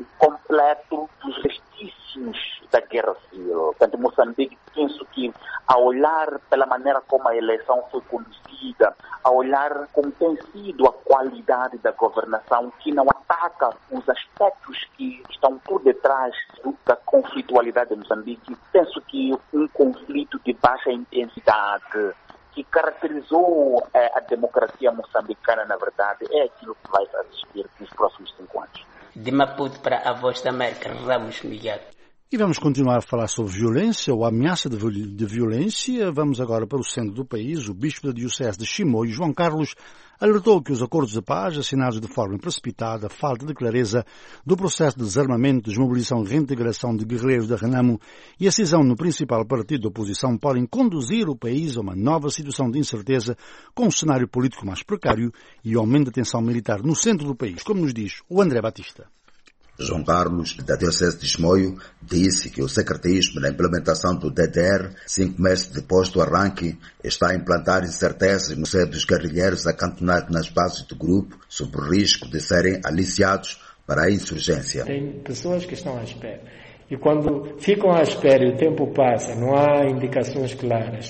completo dos vestícios da guerra civil. Portanto, Moçambique, penso que, a olhar pela maneira como a eleição foi conduzida, a olhar como tem sido a qualidade da governação, que não ataca os aspectos que estão por detrás da conflitualidade de Moçambique, penso que um conflito de baixa intensidade que caracterizou a democracia moçambicana, na verdade, é aquilo que vai assistir nos próximos 5 anos. De Maputo para a Voz da América, Ramos Miguel. E vamos continuar a falar sobre violência ou ameaça de violência. Vamos agora para o centro do país. O bispo da Diocese de Chimoio, João Carlos, alertou que os acordos de paz, assinados de forma precipitada, a falta de clareza do processo de desarmamento, desmobilização e reintegração de guerrilheiros da Renamo e a cisão no principal partido da oposição podem conduzir o país a uma nova situação de incerteza, com um cenário político mais precário e o aumento da tensão militar no centro do país, como nos diz o André Batista. João Carlos, da Diocese de Chimoio, disse que o secretismo na implementação do DDR, 5 meses depois do arranque, está a implantar incertezas no seio dos guerrilheiros acantonados nas bases do grupo, sob o risco de serem aliciados para a insurgência. Tem pessoas que estão à espera. E quando ficam à espera e o tempo passa, não há indicações claras,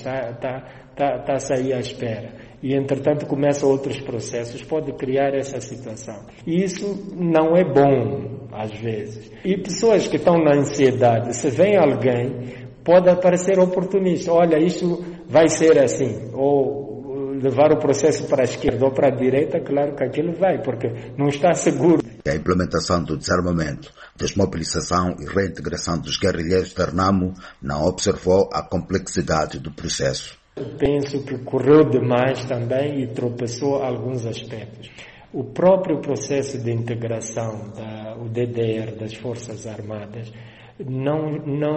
está a sair à espera. E, entretanto, começam outros processos, pode criar essa situação. E isso não é bom, às vezes. E pessoas que estão na ansiedade, se vem alguém, pode aparecer oportunista. Olha, isso vai ser assim. Ou levar o processo para a esquerda ou para a direita, claro que aquilo vai, porque não está seguro. e a implementação do desarmamento, desmobilização e reintegração dos guerrilheiros da Renamo não observou a complexidade do processo. Penso que correu demais também e tropeçou alguns aspectos. O próprio processo de integração o DDR das Forças Armadas não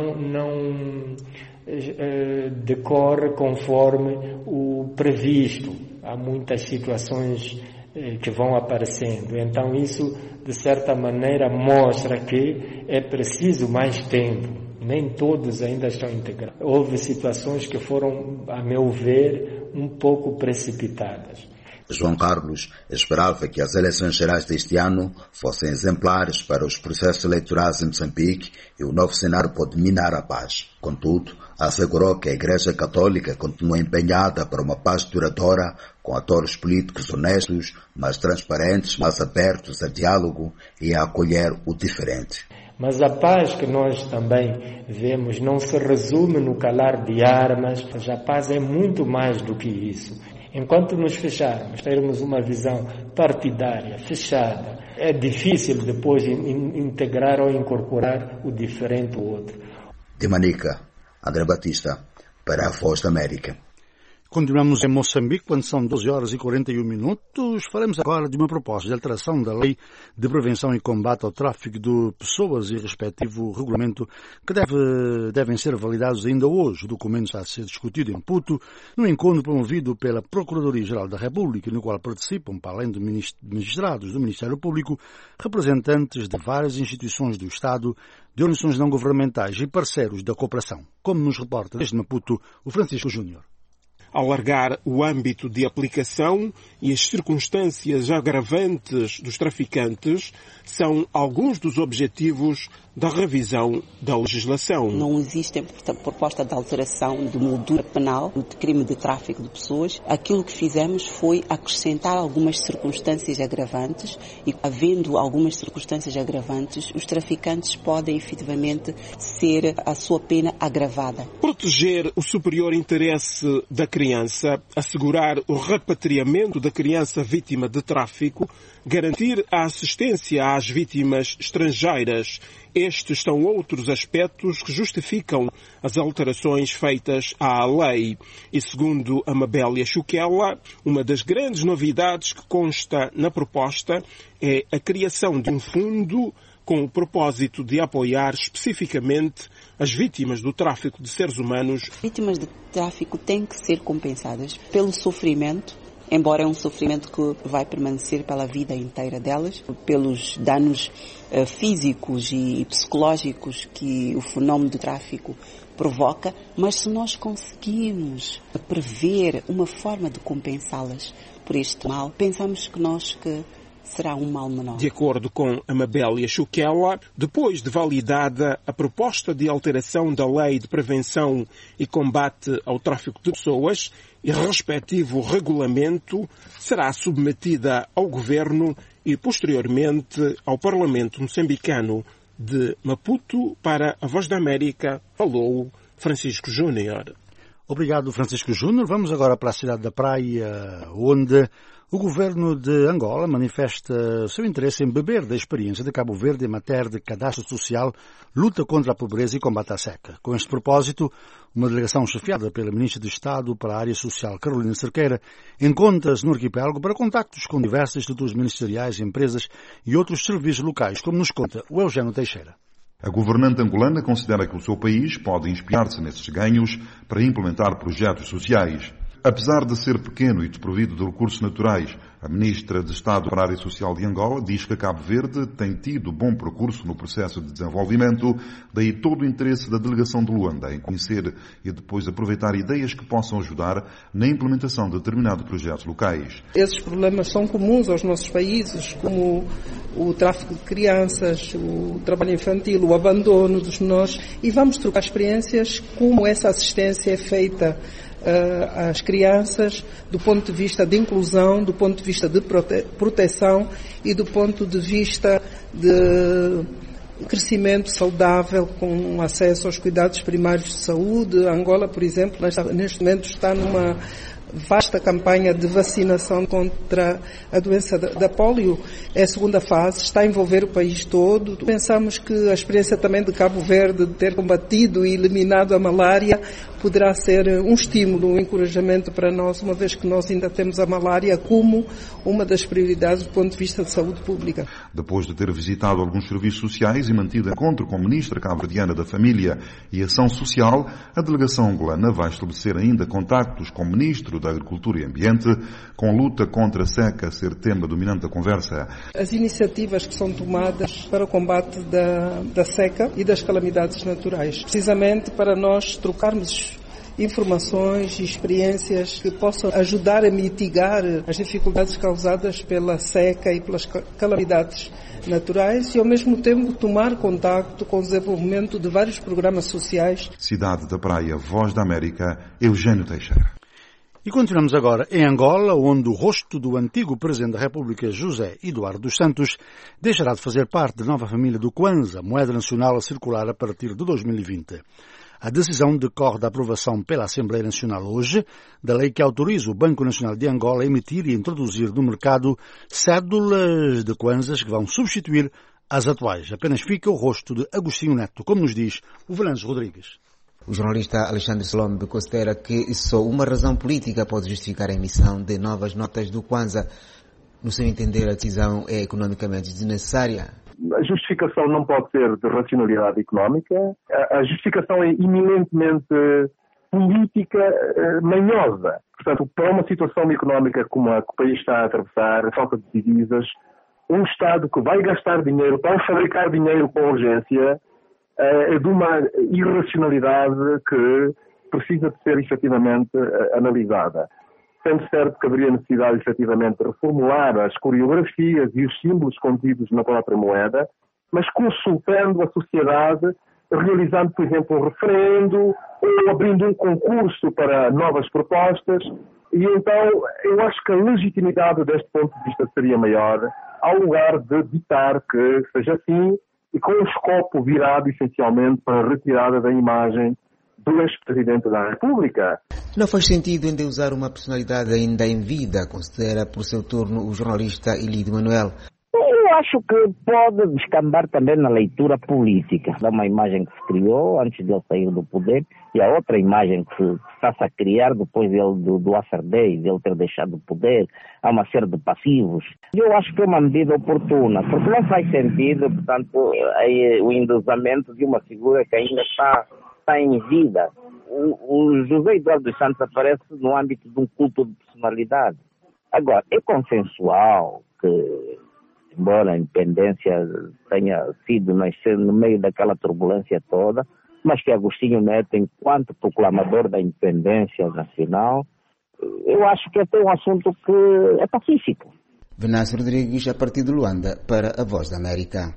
decorre conforme o previsto. Há muitas situações que vão aparecendo. Então isso, de certa maneira, mostra que é preciso mais tempo. Nem todos ainda estão integrados. Houve situações que foram, a meu ver, um pouco precipitadas. João Carlos esperava que as eleições gerais deste ano fossem exemplares para os processos eleitorais em Moçambique e o novo cenário pode minar a paz. Contudo, assegurou que a Igreja Católica continua empenhada para uma paz duradoura, com atores políticos honestos, mais transparentes, mais abertos a diálogo e a acolher o diferente. Mas a paz que nós também vemos não se resume no calar de armas, a paz é muito mais do que isso. Enquanto nos fecharmos, termos uma visão partidária, fechada, é difícil depois integrar ou incorporar o diferente do outro. De Manica, André Batista, para a Voz da América. Continuamos em Moçambique, quando são 12 horas e 41 minutos. Falaremos agora de uma proposta de alteração da Lei de Prevenção e Combate ao Tráfico de Pessoas e respectivo regulamento que devem ser validados ainda hoje. O documento está a ser discutido em Maputo, num encontro promovido pela Procuradoria-Geral da República, no qual participam, para além de magistrados do Ministério Público, representantes de várias instituições do Estado, de organizações não governamentais e parceiros da cooperação. Como nos reporta desde Maputo o Francisco Júnior. Alargar o âmbito de aplicação e as circunstâncias agravantes dos traficantes são alguns dos objetivos da revisão da legislação. Não existe proposta de alteração de moldura penal do crime de tráfico de pessoas. Aquilo que fizemos foi acrescentar algumas circunstâncias agravantes e, havendo algumas circunstâncias agravantes, os traficantes podem efetivamente ser a sua pena agravada. Proteger o superior interesse da criança, assegurar o repatriamento da criança vítima de tráfico, garantir a assistência às vítimas estrangeiras. Estes são outros aspectos que justificam as alterações feitas à lei. E segundo Amabélia Chuquela, uma das grandes novidades que consta na proposta é a criação de um fundo com o propósito de apoiar especificamente as vítimas do tráfico de seres humanos. Vítimas de tráfico têm que ser compensadas pelo sofrimento, embora é um sofrimento que vai permanecer pela vida inteira delas, pelos danos físicos e psicológicos que o fenómeno do tráfico provoca, mas se nós conseguirmos prever uma forma de compensá-las por este mal, pensamos que será um mal menor. De acordo com Amabélia Chuquela, depois de validada a proposta de alteração da Lei de Prevenção e Combate ao Tráfico de Pessoas e respectivo regulamento, será submetida ao Governo e posteriormente ao Parlamento moçambicano. De Maputo para a Voz da América, falou Francisco Júnior. Obrigado, Francisco Júnior. Vamos agora para a cidade da Praia, onde o governo de Angola manifesta o seu interesse em beber da experiência de Cabo Verde em matéria de cadastro social, luta contra a pobreza e combate à seca. Com este propósito, uma delegação chefiada pela Ministra de Estado para a área social, Carolina Cerqueira, encontra-se no arquipélago para contactos com diversas estruturas ministeriais, empresas e outros serviços locais, como nos conta o Eugênio Teixeira. A governante angolana considera que o seu país pode inspirar-se nesses ganhos para implementar projetos sociais. Apesar de ser pequeno e desprovido de recursos naturais, a Ministra de Estado para a Área Social de Angola diz que Cabo Verde tem tido bom percurso no processo de desenvolvimento, daí todo o interesse da delegação de Luanda em conhecer e depois aproveitar ideias que possam ajudar na implementação de determinados projetos locais. Esses problemas são comuns aos nossos países, como o tráfico de crianças, o trabalho infantil, o abandono dos menores, e vamos trocar experiências como essa assistência é feita às crianças do ponto de vista de inclusão, do ponto de vista de proteção e do ponto de vista de crescimento saudável com acesso aos cuidados primários de saúde. A Angola, por exemplo, neste momento está numa vasta campanha de vacinação contra a doença da polio. É a segunda fase, está a envolver o país todo. Pensamos que a experiência também de Cabo Verde de ter combatido e eliminado a malária poderá ser um estímulo, um encorajamento para nós, uma vez que nós ainda temos a malária como uma das prioridades do ponto de vista de saúde pública. Depois de ter visitado alguns serviços sociais e mantido encontro com a ministra cabo-verdiana da Família e Ação Social, a delegação angolana vai estabelecer ainda contactos com o ministro da Agricultura e Ambiente, com a luta contra a seca ser tema dominante da conversa. As iniciativas que são tomadas para o combate da seca e das calamidades naturais, precisamente para nós trocarmos informações e experiências que possam ajudar a mitigar as dificuldades causadas pela seca e pelas calamidades naturais e, ao mesmo tempo, tomar contacto com o desenvolvimento de vários programas sociais. Cidade da Praia, Voz da América, Eugênio Teixeira. E continuamos agora em Angola, onde o rosto do antigo Presidente da República, José Eduardo dos Santos, deixará de fazer parte da nova família do Kwanza, moeda nacional a circular a partir de 2020. A decisão decorre da aprovação pela Assembleia Nacional hoje da lei que autoriza o Banco Nacional de Angola a emitir e introduzir no mercado cédulas de kwanzas que vão substituir as atuais. Apenas fica o rosto de Agostinho Neto, como nos diz o Venâncio Rodrigues. O jornalista Alexandre Salombe considera que só uma razão política pode justificar a emissão de novas notas do Kwanza. No seu entender, a decisão é economicamente desnecessária. A justificação não pode ser de racionalidade económica. A justificação é eminentemente política manhosa. Portanto, para uma situação económica como a que o país está a atravessar, a falta de divisas, um Estado que vai gastar dinheiro, vai fabricar dinheiro com urgência, é de uma irracionalidade que precisa de ser efetivamente analisada. Sendo certo que haveria necessidade, efetivamente, de reformular as coreografias e os símbolos contidos na própria moeda, mas consultando a sociedade, realizando, por exemplo, um referendo ou abrindo um concurso para novas propostas. E então, eu acho que a legitimidade deste ponto de vista seria maior, ao lugar de ditar que seja assim e com o escopo virado, essencialmente, para a retirada da imagem do ex-presidente da República. Não faz sentido endeusar uma personalidade ainda em vida, considera por seu turno o jornalista Elídio Manuel. Eu acho que pode descambar também na leitura política. Há uma imagem que se criou antes de ele sair do poder e a outra imagem que se está a criar depois do Aferdei, de ele ter deixado o poder. Há uma série de passivos. Eu acho que é uma medida oportuna, porque não faz sentido, portanto, o endeusamento de uma figura que ainda está em vida. O José Eduardo dos Santos aparece no âmbito de um culto de personalidade. Agora, é consensual que, embora a independência tenha sido nascer no meio daquela turbulência toda, mas que Agostinho Neto, enquanto proclamador da independência nacional, eu acho que é até um assunto que é pacífico. Venâncio Rodrigues, a partir de Luanda, para a Voz da América.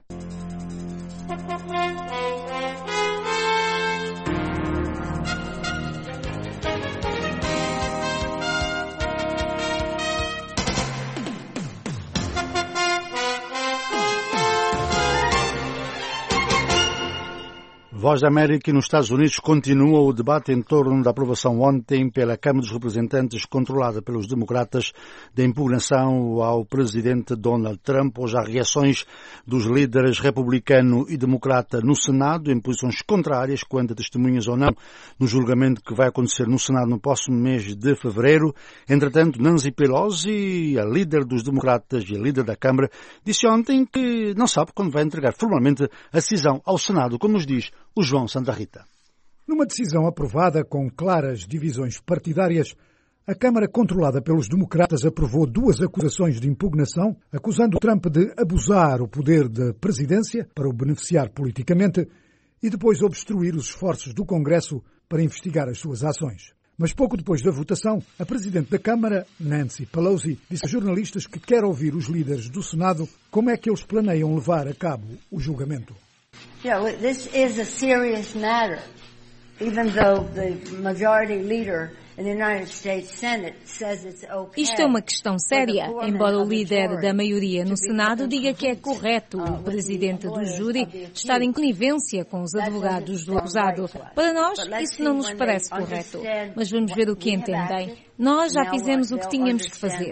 Voz da América e nos Estados Unidos continua o debate em torno da aprovação ontem pela Câmara dos Representantes, controlada pelos democratas, da impugnação ao presidente Donald Trump. Hoje há reações dos líderes republicano e democrata no Senado, em posições contrárias quanto a testemunhas ou não no julgamento que vai acontecer no Senado no próximo mês de fevereiro. Entretanto, Nancy Pelosi, a líder dos democratas e a líder da Câmara, disse ontem que não sabe quando vai entregar formalmente a decisão ao Senado, como nos diz o João Santa Rita. Numa decisão aprovada com claras divisões partidárias, a Câmara controlada pelos democratas aprovou 2 acusações de impugnação, acusando Trump de abusar o poder da presidência para o beneficiar politicamente e depois obstruir os esforços do Congresso para investigar as suas ações. Mas pouco depois da votação, a Presidente da Câmara, Nancy Pelosi, disse a jornalistas que quer ouvir os líderes do Senado como é que eles planeiam levar a cabo o julgamento. You know, this is a serious matter, even though the majority leader Isto é uma questão séria, embora o líder da maioria no Senado diga que é correto o presidente do júri estar em conivência com os advogados do acusado. Para nós, isso não nos parece correto, mas vamos ver o que entendem. Nós já fizemos o que tínhamos de fazer.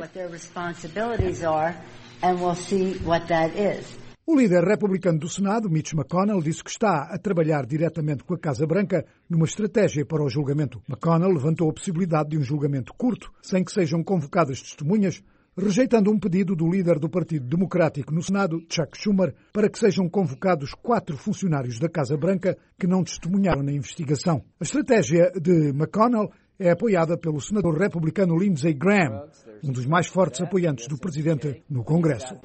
O líder republicano do Senado, Mitch McConnell, disse que está a trabalhar diretamente com a Casa Branca numa estratégia para o julgamento. McConnell levantou a possibilidade de um julgamento curto, sem que sejam convocadas testemunhas, rejeitando um pedido do líder do Partido Democrático no Senado, Chuck Schumer, para que sejam convocados 4 funcionários da Casa Branca que não testemunharam na investigação. A estratégia de McConnell é apoiada pelo senador republicano Lindsey Graham, um dos mais fortes apoiantes do presidente no Congresso.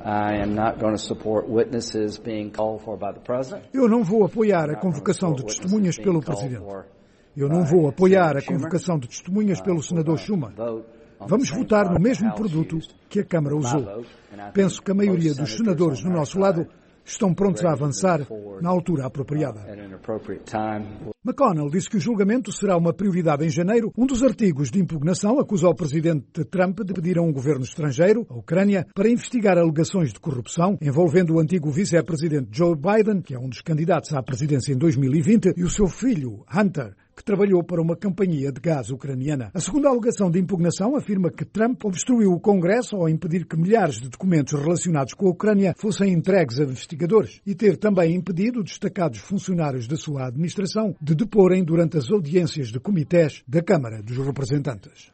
Eu não vou apoiar a convocação de testemunhas pelo presidente. Eu não vou apoiar a convocação de testemunhas pelo senador Schumer. Vamos votar no mesmo produto que a Câmara usou. Penso que a maioria dos senadores do nosso lado estão prontos a avançar na altura apropriada. McConnell disse que o julgamento será uma prioridade em janeiro. Um dos artigos de impugnação acusa o presidente Trump de pedir a um governo estrangeiro, a Ucrânia, para investigar alegações de corrupção envolvendo o antigo vice-presidente Joe Biden, que é um dos candidatos à presidência em 2020, e o seu filho, Hunter, que trabalhou para uma companhia de gás ucraniana. A segunda alegação de impugnação afirma que Trump obstruiu o Congresso ao impedir que milhares de documentos relacionados com a Ucrânia fossem entregues a investigadores e ter também impedido destacados funcionários da sua administração de deporem durante as audiências de comitês da Câmara dos Representantes.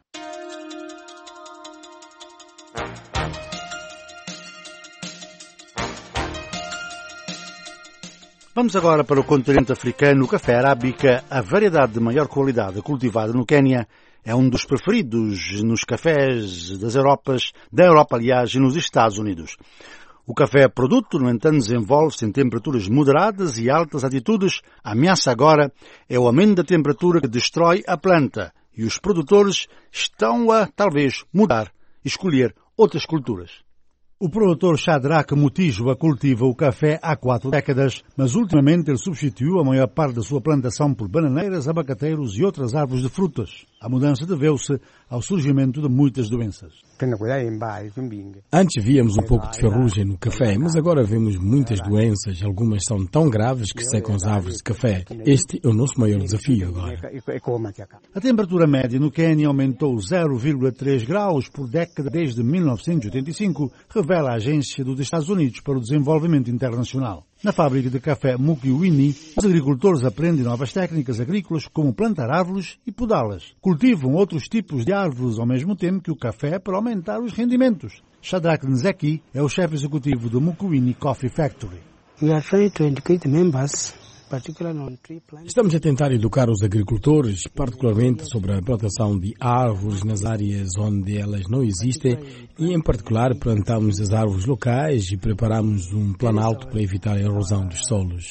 Vamos agora para o continente africano. O café arábica, a variedade de maior qualidade cultivada no Quênia, é um dos preferidos nos cafés da Europa, aliás, e nos Estados Unidos. O café produto, no entanto, desenvolve-se em temperaturas moderadas e altas altitudes. A ameaça agora é o aumento da temperatura que destrói a planta e os produtores estão a, talvez, mudar e escolher outras culturas. O produtor Shadrach Mutijwa cultiva o café há 4 décadas, mas ultimamente ele substituiu a maior parte da sua plantação por bananeiras, abacateiros e outras árvores de frutas. A mudança deveu-se ao surgimento de muitas doenças. Antes víamos um pouco de ferrugem no café, mas agora vemos muitas doenças. Algumas são tão graves que secam as árvores de café. Este é o nosso maior desafio agora. A temperatura média no Quênia aumentou 0,3 graus por década desde 1985, revela a Agência dos Estados Unidos para o Desenvolvimento Internacional. Na fábrica de café Mukiwini, os agricultores aprendem novas técnicas agrícolas como plantar árvores e podá-las. Cultivam outros tipos de árvores ao mesmo tempo que o café para aumentar os rendimentos. Shadrach Nzeki é o chefe executivo do Mukiwini Coffee Factory. Estamos a tentar educar os agricultores, particularmente sobre a plantação de árvores nas áreas onde elas não existem e, em particular, plantamos as árvores locais e preparamos um planalto para evitar a erosão dos solos.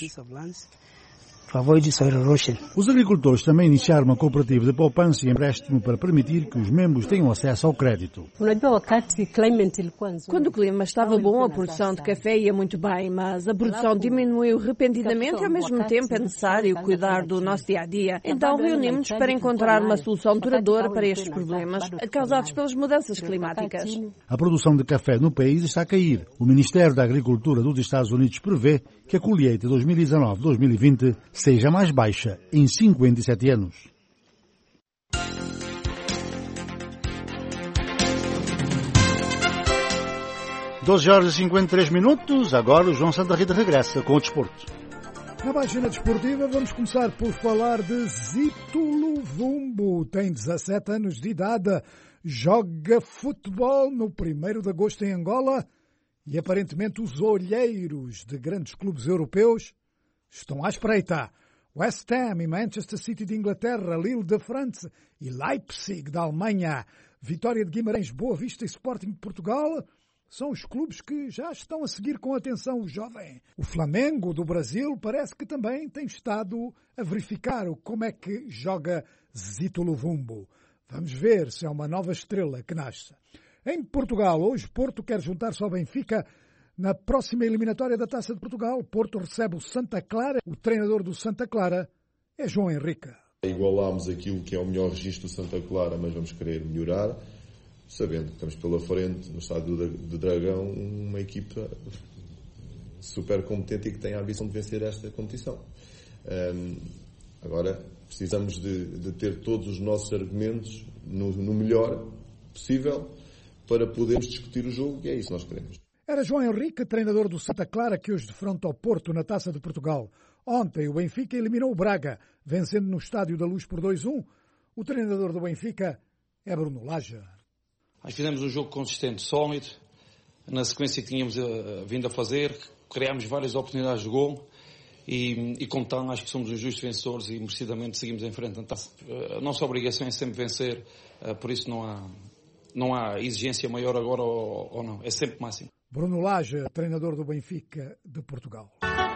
Os agricultores também iniciaram uma cooperativa de poupança e empréstimo para permitir que os membros tenham acesso ao crédito. Quando o clima estava bom, a produção de café ia muito bem, mas a produção diminuiu repentinamente e, ao mesmo tempo, é necessário cuidar do nosso dia-a-dia. Então, reunimos-nos para encontrar uma solução duradoura para estes problemas causados pelas mudanças climáticas. A produção de café no país está a cair. O Ministério da Agricultura dos Estados Unidos prevê que a colheita 2019-2020 seja mais baixa em 57 anos. Doze horas e 53 minutos. Agora o João Santa Rita regressa com o desporto. Na página desportiva vamos começar por falar de Zito Luvumbo. Tem 17 anos de idade, joga futebol no 1º de agosto em Angola e aparentemente os olheiros de grandes clubes europeus estão à espreita. West Ham e Manchester City de Inglaterra, Lille de França e Leipzig da Alemanha, Vitória de Guimarães, Boa Vista e Sporting de Portugal são os clubes que já estão a seguir com atenção o jovem. O Flamengo do Brasil parece que também tem estado a verificar como é que joga Zito Luvumbo. Vamos ver se é uma nova estrela que nasce. Em Portugal, hoje Porto quer juntar-se ao Benfica na próxima eliminatória da Taça de Portugal. Porto recebe o Santa Clara. O treinador do Santa Clara é João Henrique. Igualámos aquilo que é o melhor registro do Santa Clara, mas vamos querer melhorar, sabendo que temos pela frente, no estádio do Dragão, uma equipa super competente e que tem a ambição de vencer esta competição. Agora, precisamos de ter todos os nossos argumentos no melhor possível para podermos discutir o jogo, e é isso que nós queremos. Era João Henrique, treinador do Santa Clara, que hoje defronta ao Porto na Taça de Portugal. Ontem o Benfica eliminou o Braga, vencendo no Estádio da Luz por 2-1. O treinador do Benfica é Bruno Lage. Nós fizemos um jogo consistente, sólido, na sequência que tínhamos vindo a fazer, criámos várias oportunidades de gol e como tal, acho que somos os justos vencedores e merecidamente seguimos em frente. A nossa obrigação é sempre vencer, por isso não há exigência maior agora ou não, é sempre máximo. Bruno Lage, treinador do Benfica de Portugal.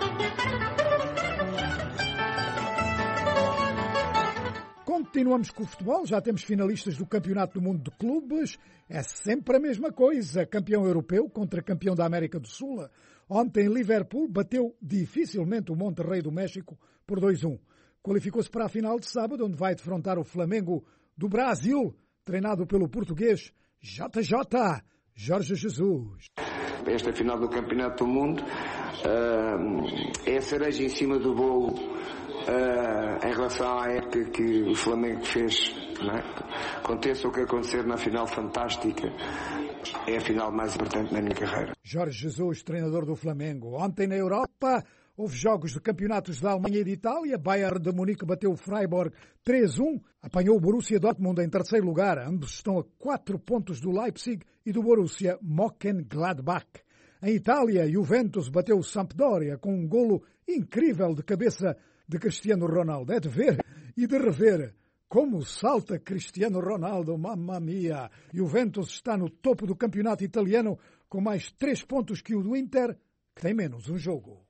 Continuamos com o futebol, já temos finalistas do Campeonato do Mundo de Clubes, é sempre a mesma coisa, campeão europeu contra campeão da América do Sul. Ontem Liverpool bateu dificilmente o Monterrey do México por 2-1. Qualificou-se para a final de sábado, onde vai defrontar o Flamengo do Brasil, treinado pelo português JJ, Jorge Jesus. Esta final do Campeonato do Mundo é a cereja em cima do bolo em relação à época que o Flamengo fez, não é? Aconteça o que acontecer na final fantástica, é a final mais importante da minha carreira. Jorge Jesus, treinador do Flamengo. Ontem na Europa houve jogos de campeonatos da Alemanha e de Itália. Bayern de Munique bateu o Freiburg 3-1. Apanhou o Borussia Dortmund em terceiro lugar. Ambos estão a 4 pontos do Leipzig e do Borussia Mönchengladbach. Em Itália, Juventus bateu o Sampdoria com um golo incrível de cabeça de Cristiano Ronaldo. É de ver e de rever como salta Cristiano Ronaldo, mamma mia. Juventus está no topo do campeonato italiano com mais 3 pontos que o do Inter, que tem menos um jogo.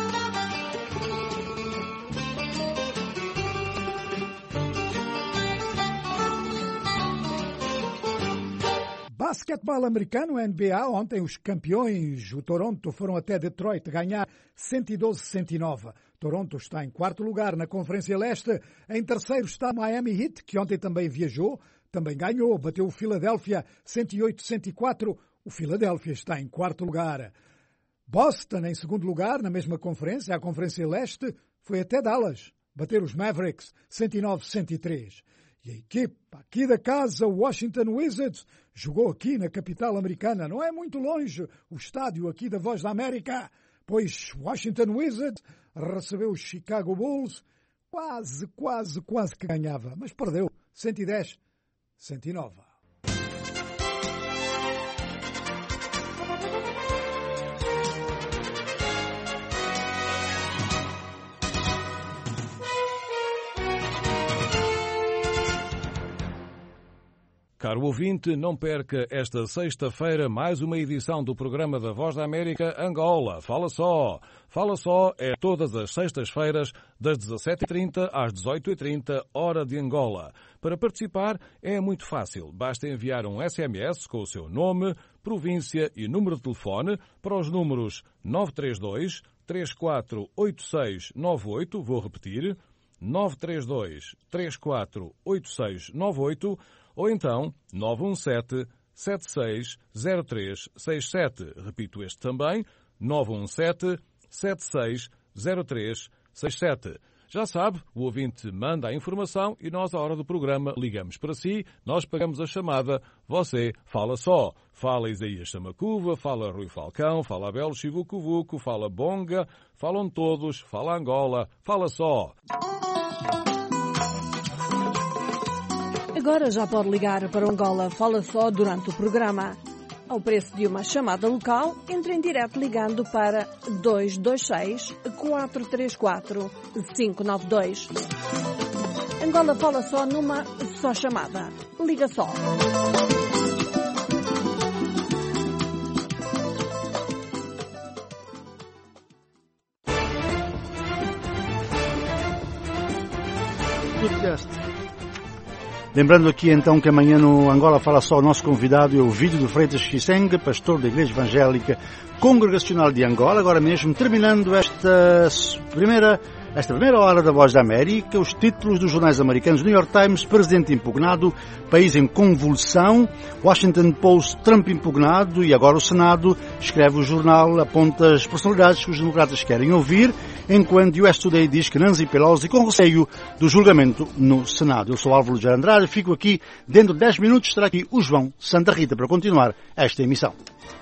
Basquetebol americano, NBA, ontem os campeões, o Toronto, foram até Detroit ganhar 112-109. Toronto está em quarto lugar na Conferência Leste. Em terceiro está Miami Heat, que ontem também viajou, também ganhou, bateu o Philadelphia 108-104. O Philadelphia está em quarto lugar. Boston em segundo lugar na mesma conferência, a Conferência Leste, foi até Dallas, bater os Mavericks 109-103. E a equipa aqui da casa, o Washington Wizards, jogou aqui na capital americana. Não é muito longe o estádio aqui da Voz da América, pois Washington Wizards recebeu os Chicago Bulls, quase que ganhava, mas perdeu 110-109. Caro ouvinte, não perca esta sexta-feira mais uma edição do programa da Voz da América Angola. Fala só! Fala só é todas as sextas-feiras, das 17h30 às 18h30, hora de Angola. Para participar é muito fácil. Basta enviar um SMS com o seu nome, província e número de telefone para os números 932 348698, vou repetir, 932 348698, ou então 917-760367. Repito este também, 917-760367. Já sabe, o ouvinte manda a informação e nós, à hora do programa, ligamos para si, nós pagamos a chamada, você fala só. Fala Isaías Samacuva, fala Rui Falcão, fala Abel Chivucuvuco, fala Bonga, falam todos, fala Angola, fala só. Agora já pode ligar para Angola Fala Só durante o programa. Ao preço de uma chamada local, entre em direto ligando para 226-434-592. Angola Fala Só numa só chamada. Liga só. Lembrando aqui então que amanhã no Angola Fala Só o nosso convidado é o Vídio do Freitas Xiseng, pastor da Igreja Evangélica Congregacional de Angola. Agora mesmo terminando esta primeira Esta primeira hora da Voz da América, os títulos dos jornais americanos: New York Times, presidente impugnado, país em convulsão; Washington Post, Trump impugnado, e agora o Senado, escreve o jornal, aponta as personalidades que os democratas querem ouvir, enquanto US Today diz que Nancy Pelosi com receio do julgamento no Senado. Eu sou Álvaro de Andrade, fico aqui, dentro de 10 minutos estará aqui o João Santa Rita para continuar esta emissão.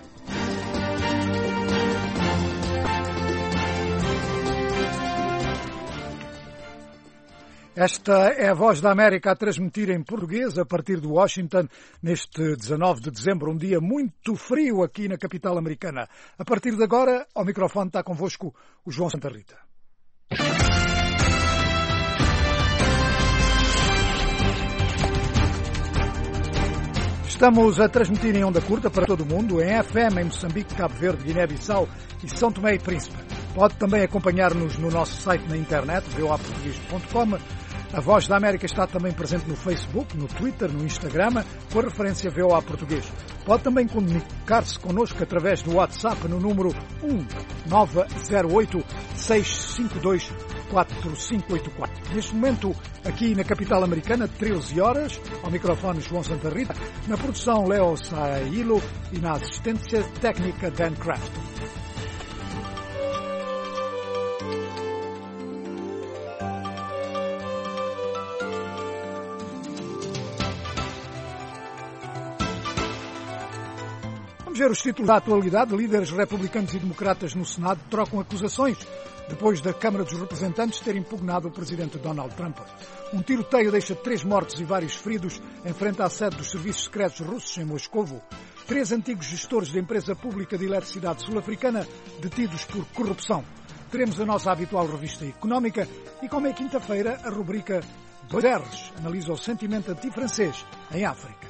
Esta é a Voz da América a transmitir em português a partir de Washington neste 19 de dezembro, um dia muito frio aqui na capital americana. A partir de agora, ao microfone está convosco o João Santa Rita. Estamos a transmitir em onda curta para todo o mundo, em FM, em Moçambique, Cabo Verde, Guiné-Bissau e São Tomé e Príncipe. Pode também acompanhar-nos no nosso site na internet, voaportugues.com. A Voz da América está também presente no Facebook, no Twitter, no Instagram, com a referência VOA Português. Pode também comunicar-se connosco através do WhatsApp no número 1908-652-4584. Neste momento, aqui na capital americana, 13 horas, ao microfone João Santa Rita, na produção Leo Sailo e na assistência técnica Dan Craft. Ver os títulos da atualidade. Líderes republicanos e democratas no Senado trocam acusações depois da Câmara dos Representantes ter impugnado o presidente Donald Trump. Um tiroteio deixa 3 mortos e vários feridos em frente à sede dos serviços secretos russos em Moscovo. 3 antigos gestores da empresa pública de eletricidade sul-africana detidos por corrupção. Teremos a nossa habitual revista económica e, como é quinta-feira, a rubrica Baleares analisa o sentimento anti-francês em África.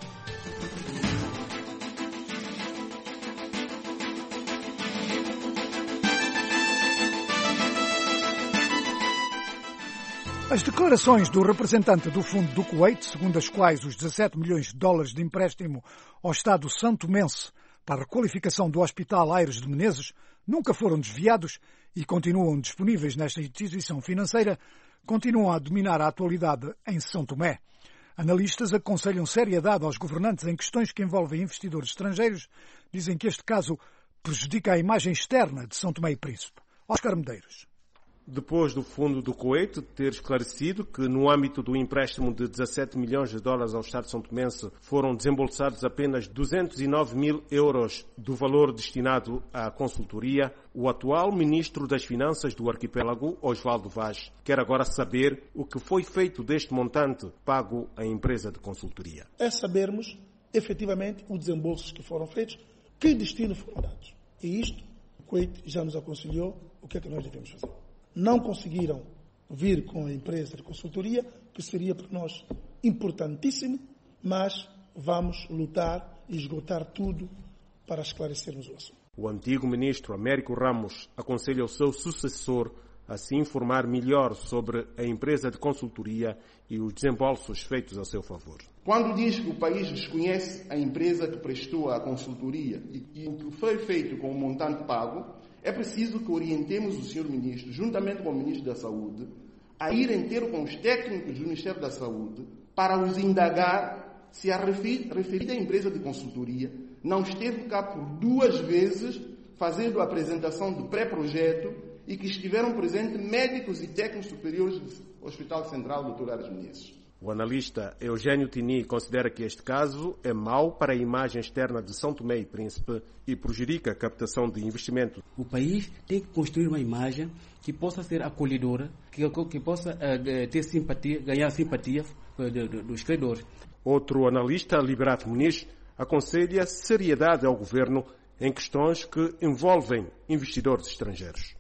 As declarações do representante do Fundo do Kuwait, segundo as quais os 17 milhões de dólares de empréstimo ao Estado santomense para a requalificação do Hospital Aires de Menezes nunca foram desviados e continuam disponíveis nesta instituição financeira, continuam a dominar a atualidade em São Tomé. Analistas aconselham seriedade aos governantes em questões que envolvem investidores estrangeiros. Dizem que este caso prejudica a imagem externa de São Tomé e Príncipe. Oscar Medeiros. Depois do Fundo do Kuwait ter esclarecido que, no âmbito do empréstimo de 17 milhões de dólares ao Estado santomense, foram desembolsados apenas 209 mil euros do valor destinado à consultoria, o atual Ministro das Finanças do Arquipélago, Osvaldo Vaz, quer agora saber o que foi feito deste montante pago à empresa de consultoria. É sabermos, efetivamente, os desembolsos que foram feitos, que destino foram dados. E isto, o Kuwait já nos aconselhou o que é que nós devemos fazer. Não conseguiram vir com a empresa de consultoria, que seria para nós importantíssimo, mas vamos lutar e esgotar tudo para esclarecermos o assunto. O antigo ministro Américo Ramos aconselha o seu sucessor a se informar melhor sobre a empresa de consultoria e os desembolsos feitos a seu favor. Quando diz que o país desconhece a empresa que prestou a consultoria e o que foi feito com o montante pago, é preciso que orientemos o Sr. Ministro, juntamente com o Ministro da Saúde, a irem ter com os técnicos do Ministério da Saúde para os indagar se a referida empresa de consultoria não esteve cá por 2 vezes fazendo a apresentação do pré-projeto e que estiveram presentes médicos e técnicos superiores do Hospital Central Dr. Aires Menezes. O analista Eugênio Tini considera que este caso é mau para a imagem externa de São Tomé e Príncipe e prejudica a captação de investimento. O país tem que construir uma imagem que possa ser acolhedora, que possa ter simpatia, ganhar simpatia dos credores. Outro analista, Liberato Muniz, aconselha seriedade ao governo em questões que envolvem investidores estrangeiros.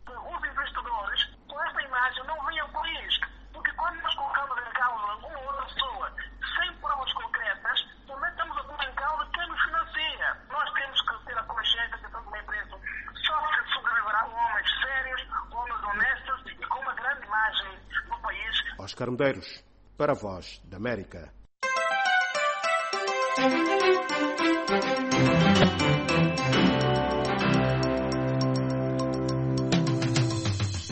Oscar Medeiros, para a Voz da América.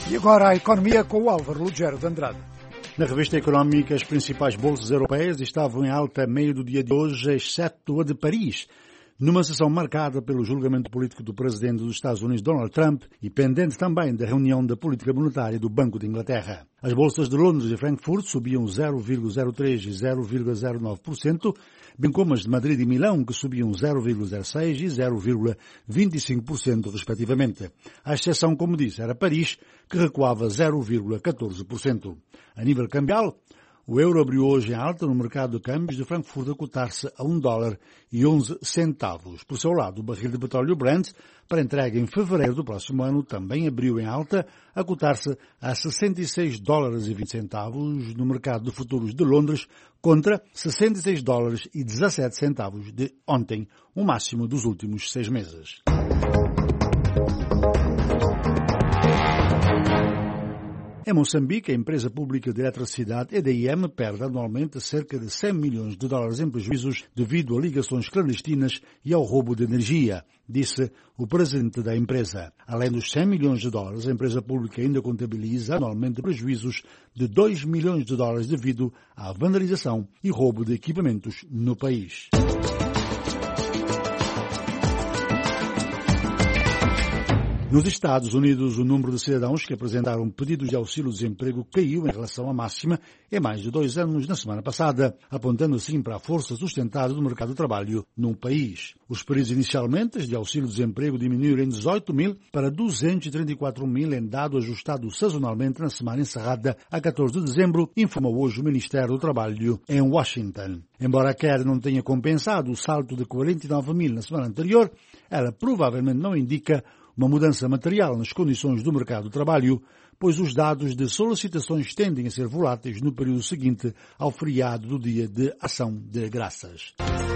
E agora a economia com o Álvaro Lugero de Andrade. Na revista económica, as principais bolsas europeias estavam em alta a meio do dia de hoje, exceto a de Paris, numa sessão marcada pelo julgamento político do presidente dos Estados Unidos, Donald Trump, e pendente também da reunião da política monetária do Banco de Inglaterra. As bolsas de Londres e Frankfurt subiam 0,03% e 0,09%, bem como as de Madrid e Milão, que subiam 0,06% e 0,25%, respectivamente. A exceção, como disse, era Paris, que recuava 0,14%. A nível cambial, o euro abriu hoje em alta no mercado de câmbios de Frankfurt a cotar-se a $1,11. Por seu lado, o barril de petróleo Brent, para entrega em fevereiro do próximo ano, também abriu em alta a cotar-se a $66,20 no mercado de futuros de Londres, contra $66,17 de ontem, o máximo dos últimos 6 meses. Em Moçambique, a empresa pública de eletricidade EDM perde anualmente cerca de $100 milhões em prejuízos devido a ligações clandestinas e ao roubo de energia, disse o presidente da empresa. Além dos $100 milhões, a empresa pública ainda contabiliza anualmente prejuízos de $2 milhões devido à vandalização e roubo de equipamentos no país. Nos Estados Unidos, o número de cidadãos que apresentaram pedidos de auxílio-desemprego caiu em relação à máxima em mais de 2 anos na semana passada, apontando assim para a força sustentada do mercado de trabalho no país. Os pedidos inicialmente de auxílio-desemprego diminuíram em 18 mil para 234 mil em dado ajustado sazonalmente na semana encerrada a 14 de dezembro, informou hoje o Ministério do Trabalho em Washington. Embora a queda não tenha compensado o salto de 49 mil na semana anterior, ela provavelmente não indica uma mudança material nas condições do mercado de trabalho, pois os dados de solicitações tendem a ser voláteis no período seguinte ao feriado do Dia de Ação de Graças.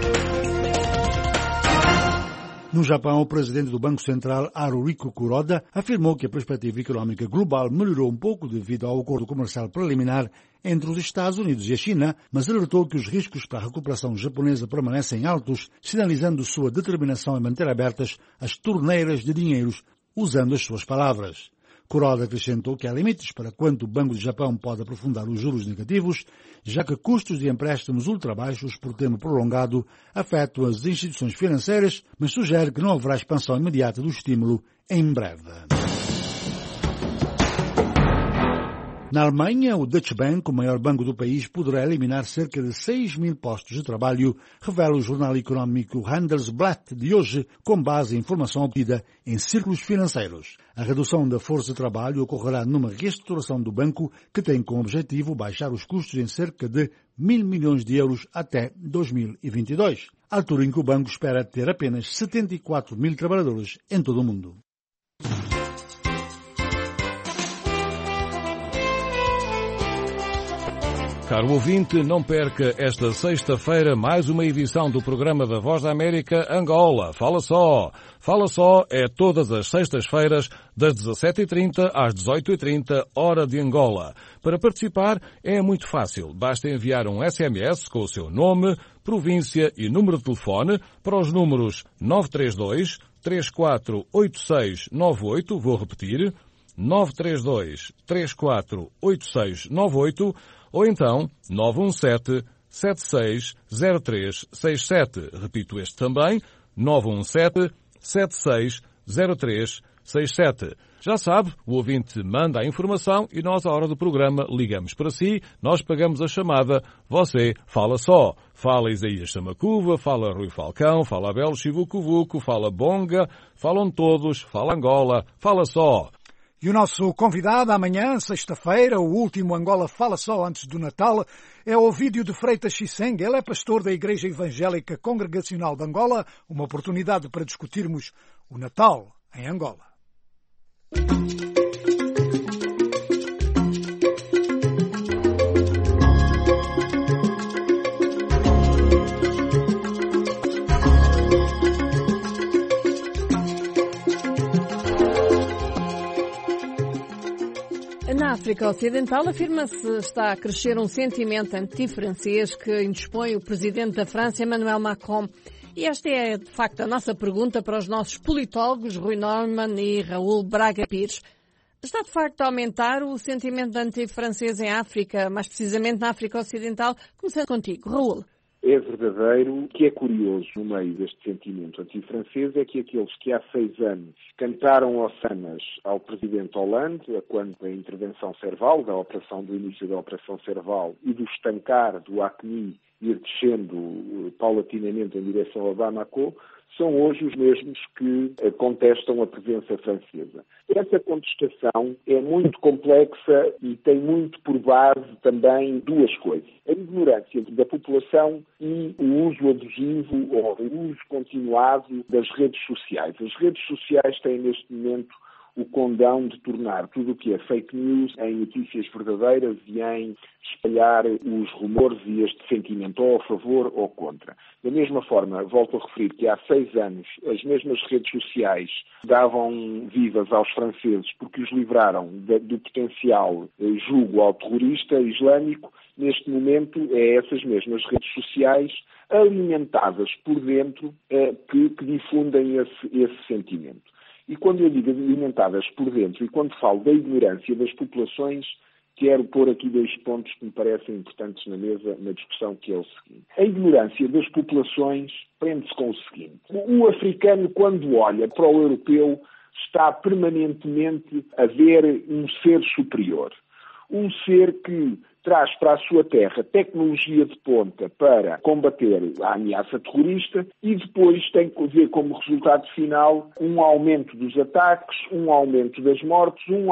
No Japão, o presidente do Banco Central, Haruhiko Kuroda, afirmou que a perspectiva económica global melhorou um pouco devido ao acordo comercial preliminar entre os Estados Unidos e a China, mas alertou que os riscos para a recuperação japonesa permanecem altos, sinalizando sua determinação em manter abertas as torneiras de dinheiros, usando as suas palavras. Kuroda acrescentou que há limites para quanto o Banco do Japão pode aprofundar os juros negativos, já que custos de empréstimos ultrabaixos por tempo prolongado afetam as instituições financeiras, mas sugere que não haverá expansão imediata do estímulo em breve. Na Alemanha, o Deutsche Bank, o maior banco do país, poderá eliminar cerca de 6 mil postos de trabalho, revela o jornal económico Handelsblatt de hoje, com base em informação obtida em círculos financeiros. A redução da força de trabalho ocorrerá numa reestruturação do banco que tem como objetivo baixar os custos em cerca de 1.000 milhões de euros até 2022, altura em que o banco espera ter apenas 74 mil trabalhadores em todo o mundo. Caro ouvinte, não perca esta sexta-feira mais uma edição do programa da Voz da América Angola. Fala só! Fala só é todas as sextas-feiras, das 17h30 às 18h30, hora de Angola. Para participar é muito fácil. Basta enviar um SMS com o seu nome, província e número de telefone para os números 932 348698, vou repetir, 932 348698, ou então 917-760367. Repito este também, 917-760367. Já sabe, o ouvinte manda a informação e nós, à hora do programa, ligamos para si, nós pagamos a chamada, você fala só. Fala Isaías Samacuva, fala Rui Falcão, fala Abel Chivucuvuco, fala Bonga, falam todos, fala Angola, fala só. E o nosso convidado amanhã, sexta-feira, o último Angola Fala Só antes do Natal, é o Ovídio de Freitas Chiseng. Ele é pastor da Igreja Evangélica Congregacional de Angola, uma oportunidade para discutirmos o Natal em Angola. Na África Ocidental, afirma-se está a crescer um sentimento anti-francês que indispõe o presidente da França, Emmanuel Macron. E esta é, de facto, a nossa pergunta para os nossos politólogos, Rui Neumann e Raul Braga Pires. Está de facto a aumentar o sentimento anti-francês em África, mais precisamente na África Ocidental. Começando contigo, Raul. É verdadeiro. O que é curioso no meio deste sentimento anti-francês é que aqueles que há 6 anos cantaram hosanas ao presidente Hollande, quando da intervenção Serval, do início da Operação Serval e do estancar do ACNI ir descendo paulatinamente em direção a Bamako, são hoje os mesmos que contestam a presença francesa. Essa contestação é muito complexa e tem muito por base também 2 coisas. A ignorância da população e o uso abusivo ou o uso continuado das redes sociais. As redes sociais têm neste momento o condão de tornar tudo o que é fake news em notícias verdadeiras e em espalhar os rumores e este sentimento ou a favor ou contra. Da mesma forma, volto a referir que há 6 anos as mesmas redes sociais davam vivas aos franceses porque os livraram do potencial jugo ao terrorista islâmico. Neste momento, é essas mesmas redes sociais alimentadas por dentro que difundem esse sentimento. E quando eu digo alimentadas por dentro e quando falo da ignorância das populações, quero pôr aqui 2 pontos que me parecem importantes na mesa, na discussão, que é o seguinte. A ignorância das populações prende-se com o seguinte. O africano, quando olha para o europeu, está permanentemente a ver um ser superior. Um ser que traz para a sua terra tecnologia de ponta para combater a ameaça terrorista e depois tem que ver como resultado final um aumento dos ataques, um aumento das mortes de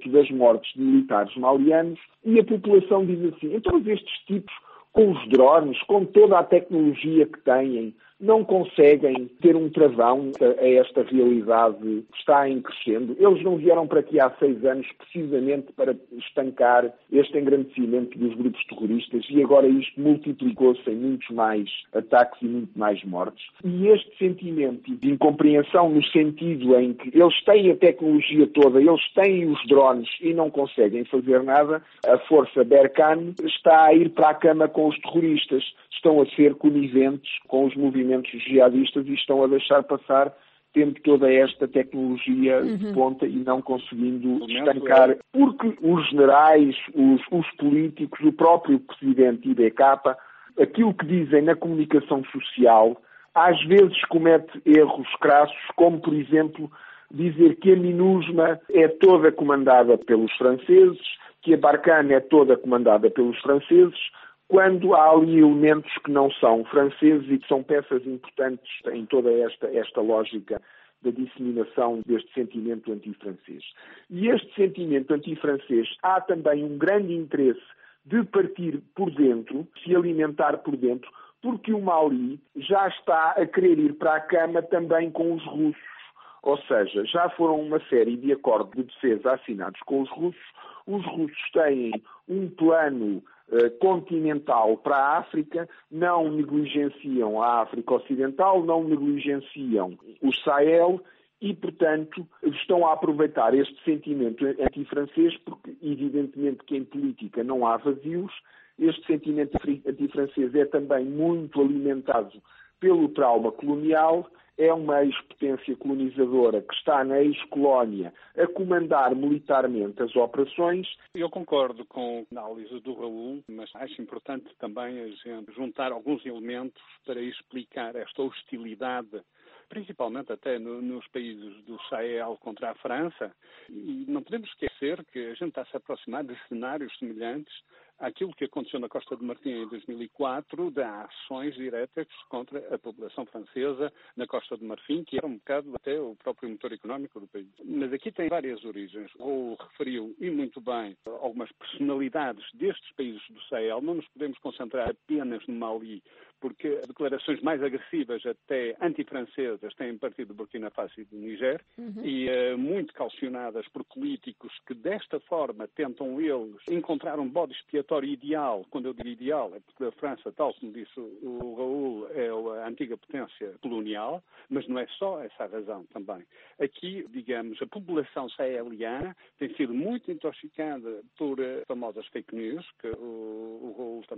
militares malianos, e a população diz assim, então estes tipos com os drones, com toda a tecnologia que têm, não conseguem ter um travão a esta realidade que está em crescendo. Eles não vieram para aqui há 6 anos precisamente para estancar este engrandecimento dos grupos terroristas e agora isto multiplicou-se em muitos mais ataques e muito mais mortes. E este sentimento de incompreensão no sentido em que eles têm a tecnologia toda, eles têm os drones e não conseguem fazer nada, a força Berkane está a ir para a cama com os terroristas, estão a ser coniventes com os movimentos jihadistas e estão a deixar passar, tendo toda esta tecnologia de ponta e não conseguindo estancar. Porque os generais, os políticos, o próprio presidente IBK, aquilo que dizem na comunicação social, às vezes comete erros crassos, como, por exemplo, dizer que a MINUSMA é toda comandada pelos franceses, que a Barkhane é toda comandada pelos franceses, quando há ali elementos que não são franceses e que são peças importantes em toda esta lógica da disseminação deste sentimento anti-francês. E este sentimento anti-francês há também um grande interesse de partir por dentro, se alimentar por dentro, porque o Mali já está a querer ir para a cama também com os russos. Ou seja, já foram uma série de acordos de defesa assinados com os russos. Os russos têm um plano continental para a África, não negligenciam a África Ocidental, não negligenciam o Sahel e, portanto, estão a aproveitar este sentimento anti-francês, porque, evidentemente, que em política não há vazios. Este sentimento anti-francês é também muito alimentado pelo trauma colonial. É uma ex-potência colonizadora que está na ex-colónia a comandar militarmente as operações. Eu concordo com a análise do Raul, mas acho importante também a gente juntar alguns elementos para explicar esta hostilidade, principalmente até nos países do Sahel contra a França. E não podemos esquecer que a gente está a se aproximar de cenários semelhantes àquilo que aconteceu na Costa de Marfim em 2004, de ações diretas contra a população francesa na Costa de Marfim, que era um bocado até o próprio motor económico do país. Mas aqui tem várias origens. O referiu, e muito bem, algumas personalidades destes países do Sahel. Não nos podemos concentrar apenas no Mali, porque declarações mais agressivas, até antifrancesas, têm partido do Burkina Faso e do Niger, e muito calcionadas por políticos que desta forma tentam eles encontrar um bode expiatório ideal. Quando eu digo ideal, é porque a França, tal como disse o Raul, é a antiga potência colonial, mas não é só essa a razão também. Aqui, digamos, a população saheliana tem sido muito intoxicada por famosas fake news, que o Raul também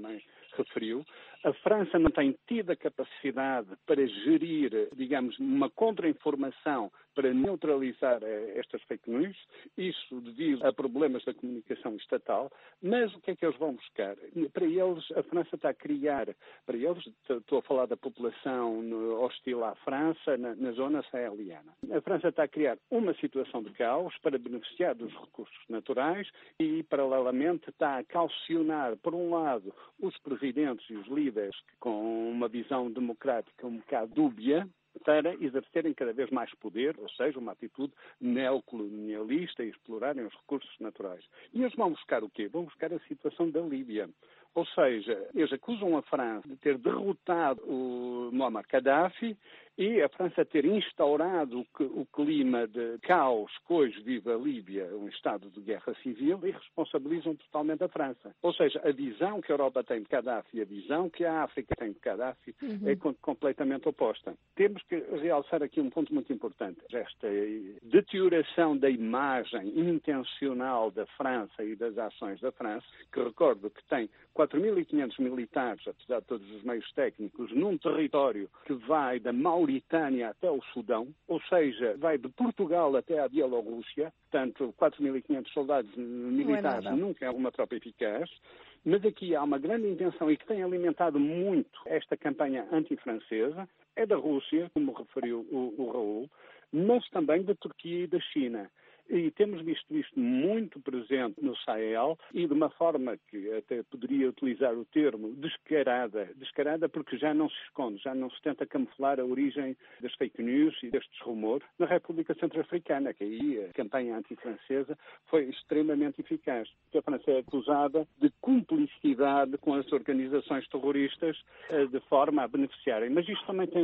referiu. A França não tem tido a capacidade para gerir, digamos, uma contra-informação para neutralizar estas fake news, isso devido a problemas da comunicação estatal, mas o que é que eles vão buscar? Para eles, a França está a criar, para eles, estou a falar da população hostil à França, na zona saeliana. A França está a criar uma situação de caos para beneficiar dos recursos naturais e, paralelamente, está a calcionar, por um lado, os presidentes e os líderes com uma visão democrática um bocado dúbia, para exercerem cada vez mais poder, ou seja, uma atitude neocolonialista e explorarem os recursos naturais. E eles vão buscar o quê? Vão buscar a situação da Líbia. Ou seja, eles acusam a França de ter derrotado o Muammar Gaddafi e a França ter instaurado o clima de caos que hoje vive a Líbia, um estado de guerra civil, e responsabilizam totalmente a França. Ou seja, a visão que a Europa tem de Gaddafi e a visão que a África tem de Gaddafi é completamente oposta. Temos que realçar aqui um ponto muito importante. Esta deterioração da imagem intencional da França e das ações da França, que recordo que tem 4.500 militares, apesar de todos os meios técnicos, num território que vai da Mauritânia até o Sudão, ou seja, vai de Portugal até a Bielorrússia, portanto, 4.500 soldados militares nunca é uma tropa eficaz. Mas aqui há uma grande intenção e que tem alimentado muito esta campanha antifrancesa, é da Rússia, como referiu o Raul, mas também da Turquia e da China. E temos visto isto muito presente no Sahel e de uma forma que até poderia utilizar o termo descarada porque já não se esconde, já não se tenta camuflar a origem das fake news e destes rumores na República Centro-Africana, que aí a campanha antifrancesa foi extremamente eficaz. A França é acusada de cumplicidade com as organizações terroristas de forma a beneficiarem. Mas isto também tem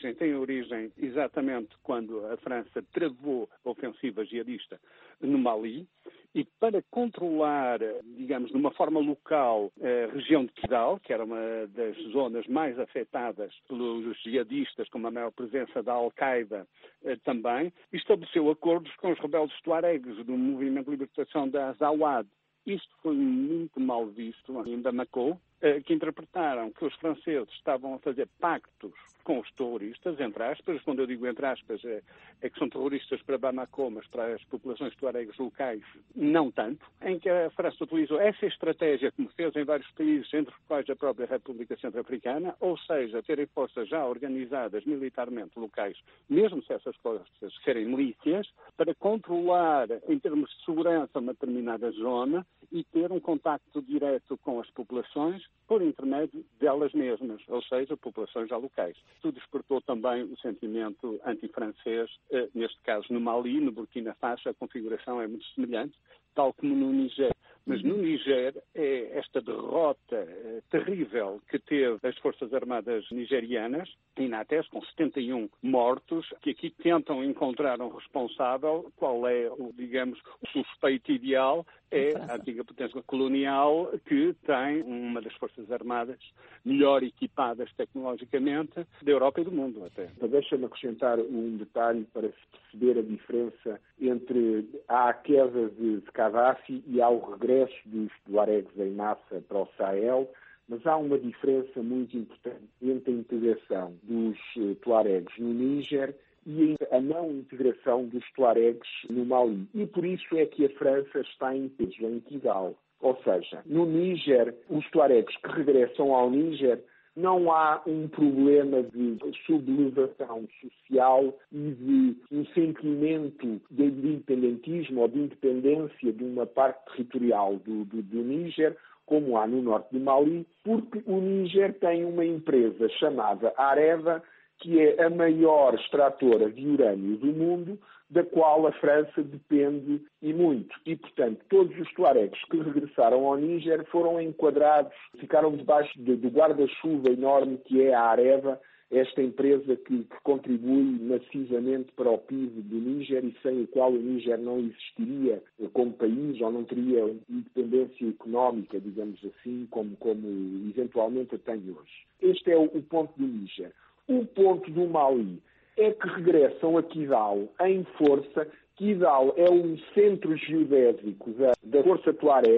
origem exatamente quando a França travou a ofensiva jihadista no Mali, e para controlar, digamos, de uma forma local, a região de Kidal, que era uma das zonas mais afetadas pelos jihadistas, com uma maior presença da Al-Qaeda também, estabeleceu acordos com os rebeldes tuaregues do movimento de libertação da Azawad. Isto foi muito mal visto em Bamako, que interpretaram que os franceses estavam a fazer pactos com os terroristas, entre aspas. Quando eu digo entre aspas, é que são terroristas para Bamako, mas para as populações tuaregues locais, não tanto, em que a França utilizou essa estratégia, como fez em vários países, entre os quais a própria República Centro-Africana, ou seja, terem forças já organizadas militarmente locais, mesmo se essas forças serem milícias, para controlar, em termos de segurança, uma determinada zona e ter um contacto direto com as populações por intermédio delas mesmas, ou seja, populações já locais. Isto despertou também o sentimento antifrancês, neste caso no Mali, no Burkina Faso, a configuração é muito semelhante, tal como no Niger. Mas no Niger, esta derrota terrível que teve as Forças Armadas nigerianas, INATES, com 71 mortos, que aqui tentam encontrar um responsável. Qual é, digamos, o suspeito ideal? É a antiga potência colonial, que tem uma das Forças Armadas melhor equipadas tecnologicamente da Europa e do mundo até. Deixa-me acrescentar um detalhe para se perceber a diferença entre a queda de Gaddafi e ao regresso dos tuaregues em massa para o Sahel, mas há uma diferença muito importante entre a integração dos tuaregues no Níger e a não integração dos tuaregues no Mali. E por isso é que a França está em peso em Kidal. Ou seja, no Níger, os tuaregues que regressam ao Níger, não há um problema de sublevação social e de um sentimento de independentismo ou de independência de uma parte territorial do Níger, como há no norte do Mali, porque o Níger tem uma empresa chamada Areva, que é a maior extratora de urânio do mundo, da qual a França depende e muito. E, portanto, todos os tuaregues que regressaram ao Níger foram enquadrados, ficaram debaixo do guarda-chuva enorme que é a Areva, esta empresa que contribui massivamente para o PIB do Níger e sem o qual o Níger não existiria como país ou não teria independência económica, digamos assim, como eventualmente a tem hoje. Este é o ponto do Níger. O ponto do Mali é que regressam a Kidal em força. Kidal é um centro geodésico da Força Tuareg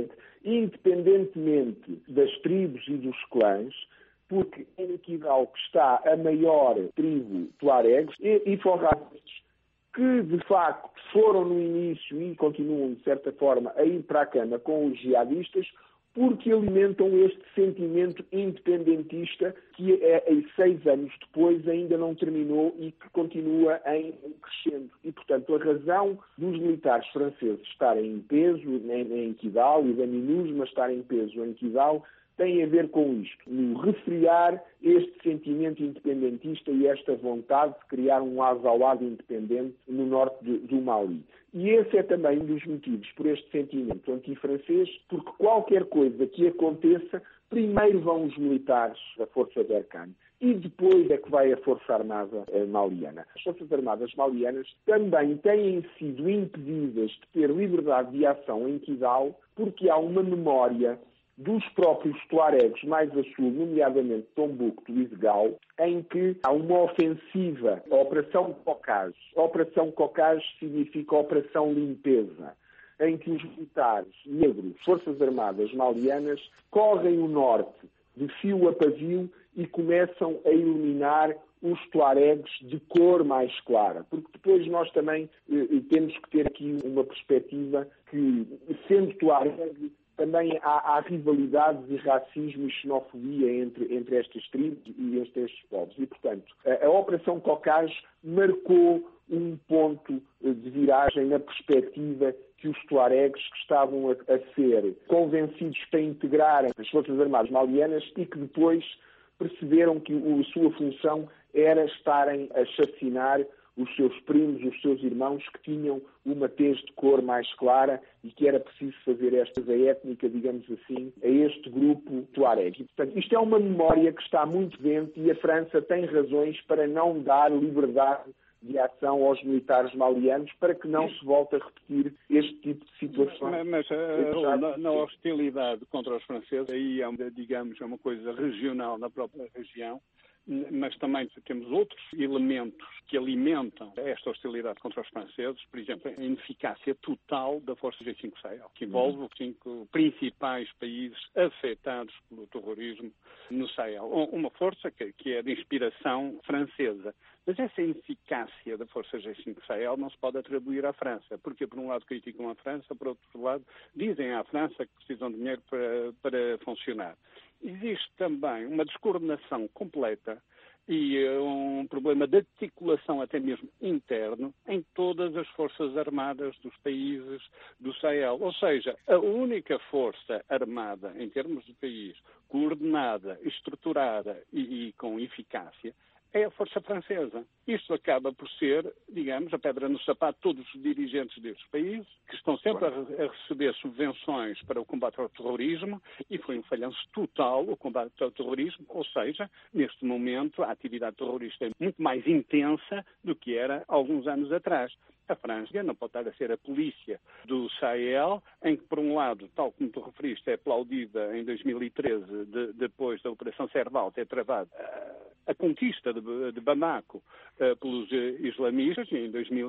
independentemente das tribos e dos clãs, porque em Kidal que está a maior tribo tuaregs e forrados, que de facto foram no início e continuam de certa forma a ir para a cama com os jihadistas, porque alimentam este sentimento independentista que 6 anos depois ainda não terminou e que continua em crescendo. E, portanto, a razão dos militares franceses estarem em peso em Kidal e da MINUSMA estar em peso em Kidal tem a ver com isto, no refriar este sentimento independentista e esta vontade de criar um Azawad independente no norte do Mali. E esse é também um dos motivos por este sentimento antifrancês, porque qualquer coisa que aconteça, primeiro vão os militares da Força Berkane e depois é que vai a Força Armada maliana. As Forças Armadas malianas também têm sido impedidas de ter liberdade de ação em Kidal porque há uma memória dos próprios tuaregs mais a sul, nomeadamente Tombouctou e Segal, em que há uma ofensiva, a Operação Cocage. A Operação Cocage significa Operação Limpeza, em que os militares negros, Forças Armadas malianas, correm o norte de fio a pavio e começam a eliminar os tuaregs de cor mais clara. Porque depois nós também temos que ter aqui uma perspectiva que, sendo tuareg, também há rivalidades e racismo e xenofobia entre estas tribos e estes povos. E, portanto, a Operação Cocage marcou um ponto de viragem na perspectiva que os tuaregs que estavam a ser convencidos para integrar as Forças Armadas malianas e que depois perceberam que a sua função era estarem a assassinar os seus primos, os seus irmãos que tinham uma tez de cor mais clara e que era preciso fazer esta étnica, digamos assim, a este grupo tuareg. E, portanto, isto é uma memória que está muito doente e a França tem razões para não dar liberdade de ação aos militares malianos para que não se volte a repetir este tipo de situações. Mas na hostilidade contra os franceses, aí digamos, é uma coisa regional na própria região, mas também temos outros elementos que alimentam esta hostilidade contra os franceses, por exemplo, a ineficácia total da Força G5 Sahel, que envolve os 5 principais países afetados pelo terrorismo no Sahel. Uma força que é de inspiração francesa. Mas essa ineficácia da Força G5 Sahel não se pode atribuir à França, porque por um lado criticam a França, por outro lado dizem à França que precisam de dinheiro para funcionar. Existe também uma descoordenação completa e um problema de articulação até mesmo interno em todas as forças armadas dos países do Sahel. Ou seja, a única força armada em termos de país coordenada, estruturada e com eficácia é a força francesa. Isto acaba por ser, digamos, a pedra no sapato de todos os dirigentes destes países, que estão sempre a receber subvenções para o combate ao terrorismo, e foi um falhanço total o combate ao terrorismo, ou seja, neste momento a atividade terrorista é muito mais intensa do que era há alguns anos atrás. A França não pode estar a ser a polícia do Sahel, em que, por um lado, tal como tu referiste, é aplaudida em 2013, depois da Operação Serval ter travado a conquista de Bamako pelos islamistas, e em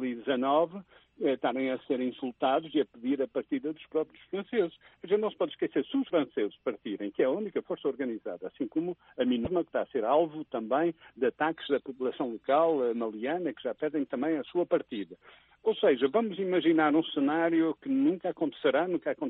2019 estarem a ser insultados e a pedir a partida dos próprios franceses. A gente não se pode esquecer, se os franceses partirem, que é a única força organizada, assim como a MINUSMA, que está a ser alvo também de ataques da população local maliana, que já pedem também a sua partida. Ou seja, vamos imaginar um cenário que nunca acontecerá,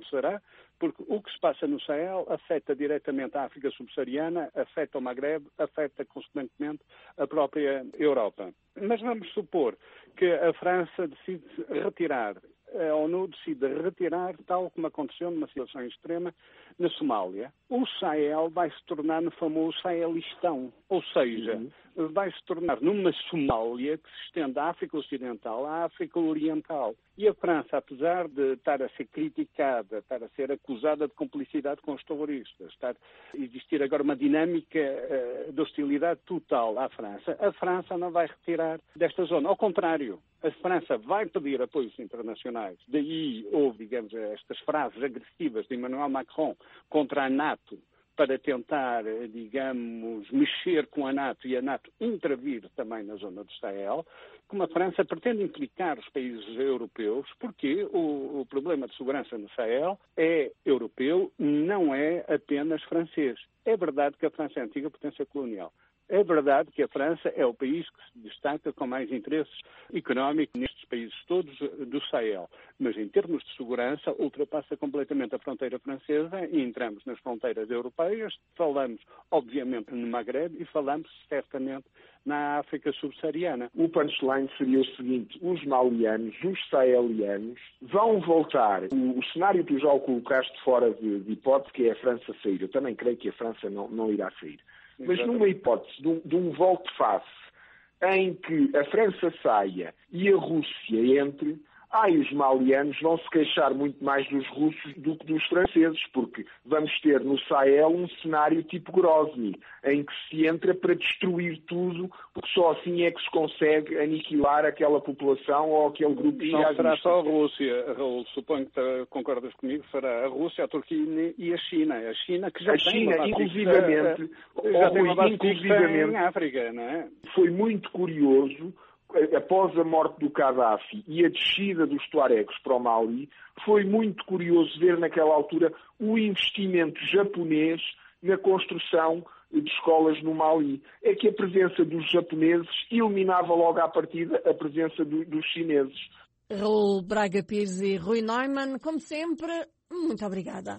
porque o que se passa no Sahel afeta diretamente a África subsaariana, afeta o Magreb, afeta consequentemente a própria Europa. Mas vamos supor que a França decide retirar, a ONU decide retirar, tal como aconteceu numa situação extrema na Somália. O Sahel vai se tornar no famoso Sahelistão, ou seja, vai se tornar numa Somália que se estende à África Ocidental, à África Oriental. E a França, apesar de estar a ser criticada, estar a ser acusada de cumplicidade com os terroristas, estar a existir agora uma dinâmica de hostilidade total à França, a França não vai retirar desta zona. Ao contrário, a França vai pedir apoios internacionais. Daí houve, digamos, estas frases agressivas de Emmanuel Macron contra a NATO, para tentar, digamos, mexer com a NATO e a NATO intervir também na zona do Sahel, como a França pretende implicar os países europeus, porque o problema de segurança no Sahel é europeu, não é apenas francês. É verdade que a França é a antiga potência colonial. É verdade que a França é o país que se destaca com mais interesses económicos nestes países todos do Sahel. Mas em termos de segurança, ultrapassa completamente a fronteira francesa e entramos nas fronteiras europeias. Falamos, obviamente, no Maghreb e falamos, certamente, na África subsaariana. O punchline seria o seguinte: os malianos, os sahelianos, vão voltar. O cenário que tu já o colocaste fora de hipótese, que é a França sair. Eu também creio que a França não irá sair. Mas numa hipótese de um volte-face em que a França saia e a Rússia entre, os malianos vão se queixar muito mais dos russos do que dos franceses, porque vamos ter no Sahel um cenário tipo Grozny, em que se entra para destruir tudo, porque só assim é que se consegue aniquilar aquela população ou aquele grupo de jihadistas. Não será só a Rússia, Raul, suponho que concordas comigo, será a Rússia, a Turquia e a China. A China que já tem uma inclusivamente em África, não é? Foi muito curioso. Após a morte do Gaddafi e a descida dos tuaregos para o Mali, foi muito curioso ver naquela altura o investimento japonês na construção de escolas no Mali. É que a presença dos japoneses eliminava logo à partida a presença dos chineses. Raul Braga Pires e Rui Neumann, como sempre, muito obrigada.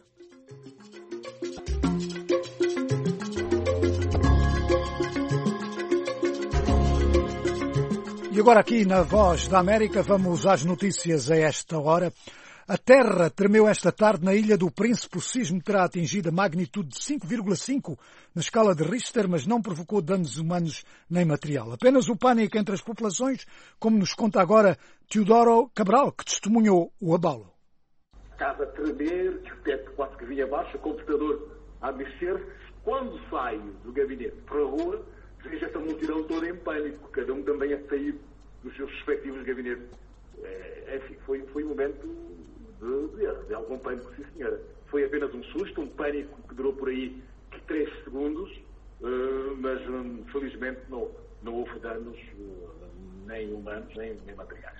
E agora aqui na Voz da América vamos às notícias a esta hora. A Terra tremeu esta tarde na Ilha do Príncipe. O sismo terá atingido a magnitude de 5,5 na escala de Richter, mas não provocou danos humanos nem material. Apenas o pânico entre as populações, como nos conta agora Teodoro Cabral, que testemunhou o abalo. Casa a tremer, o teto quase que vinha abaixo, o computador a mexer. Quando saio do gabinete para a rua, vejo esta multidão toda em pânico, cada um também a sair dos seus respectivos gabinetes. Enfim, foi um momento de algum pânico, sim senhora. Foi apenas um susto, um pânico que durou por aí 3 segundos, mas felizmente não houve danos nem humanos, nem materiais.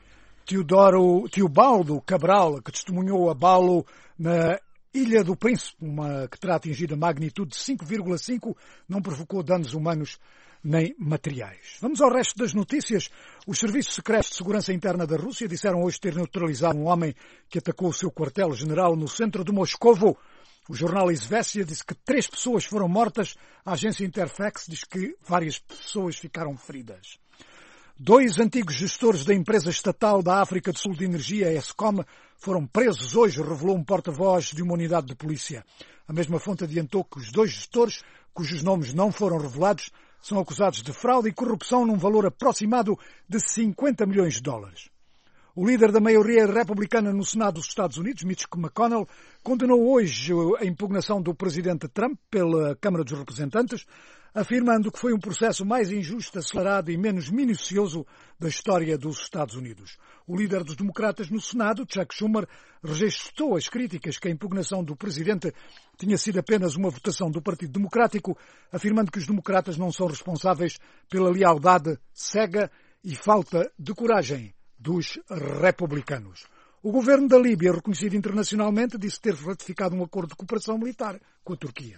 Teobaldo Cabral, que testemunhou o abalo na Ilha do Príncipe, uma que terá atingido a magnitude de 5,5, não provocou danos humanos nem materiais. Vamos ao resto das notícias. Os serviços secretos de segurança interna da Rússia disseram hoje ter neutralizado um homem que atacou o seu quartel-general no centro de Moscovo. O jornal Izvestia disse que 3 pessoas foram mortas. A agência Interfax diz que várias pessoas ficaram feridas. 2 antigos gestores da empresa estatal da África do Sul de Energia, Eskom, foram presos hoje, revelou um porta-voz de uma unidade de polícia. A mesma fonte adiantou que os 2 gestores, cujos nomes não foram revelados, são acusados de fraude e corrupção num valor aproximado de 50 milhões de dólares. O líder da maioria republicana no Senado dos Estados Unidos, Mitch McConnell, condenou hoje a impugnação do presidente Trump pela Câmara dos Representantes, afirmando que foi um processo mais injusto, acelerado e menos minucioso da história dos Estados Unidos. O líder dos democratas no Senado, Chuck Schumer, rejeitou as críticas que a impugnação do presidente tinha sido apenas uma votação do Partido Democrático, afirmando que os democratas não são responsáveis pela lealdade cega e falta de coragem dos republicanos. O governo da Líbia, reconhecido internacionalmente, disse ter ratificado um acordo de cooperação militar com a Turquia.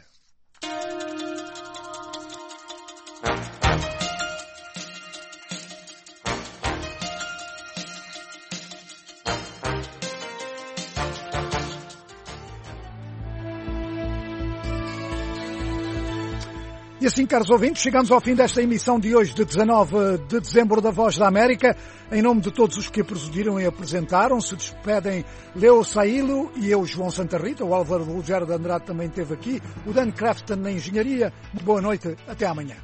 E assim, caros ouvintes, chegamos ao fim desta emissão de hoje, de 19 de dezembro, da Voz da América. Em nome de todos os que a presidiram e apresentaram, se despedem Leo Sailo e eu, João Santa Rita. O Álvaro Rogério de Andrade também esteve aqui. O Dan Crafton na engenharia. Muito boa noite. Até amanhã.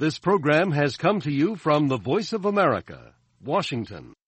This program has come to you from the Voice of America, Washington.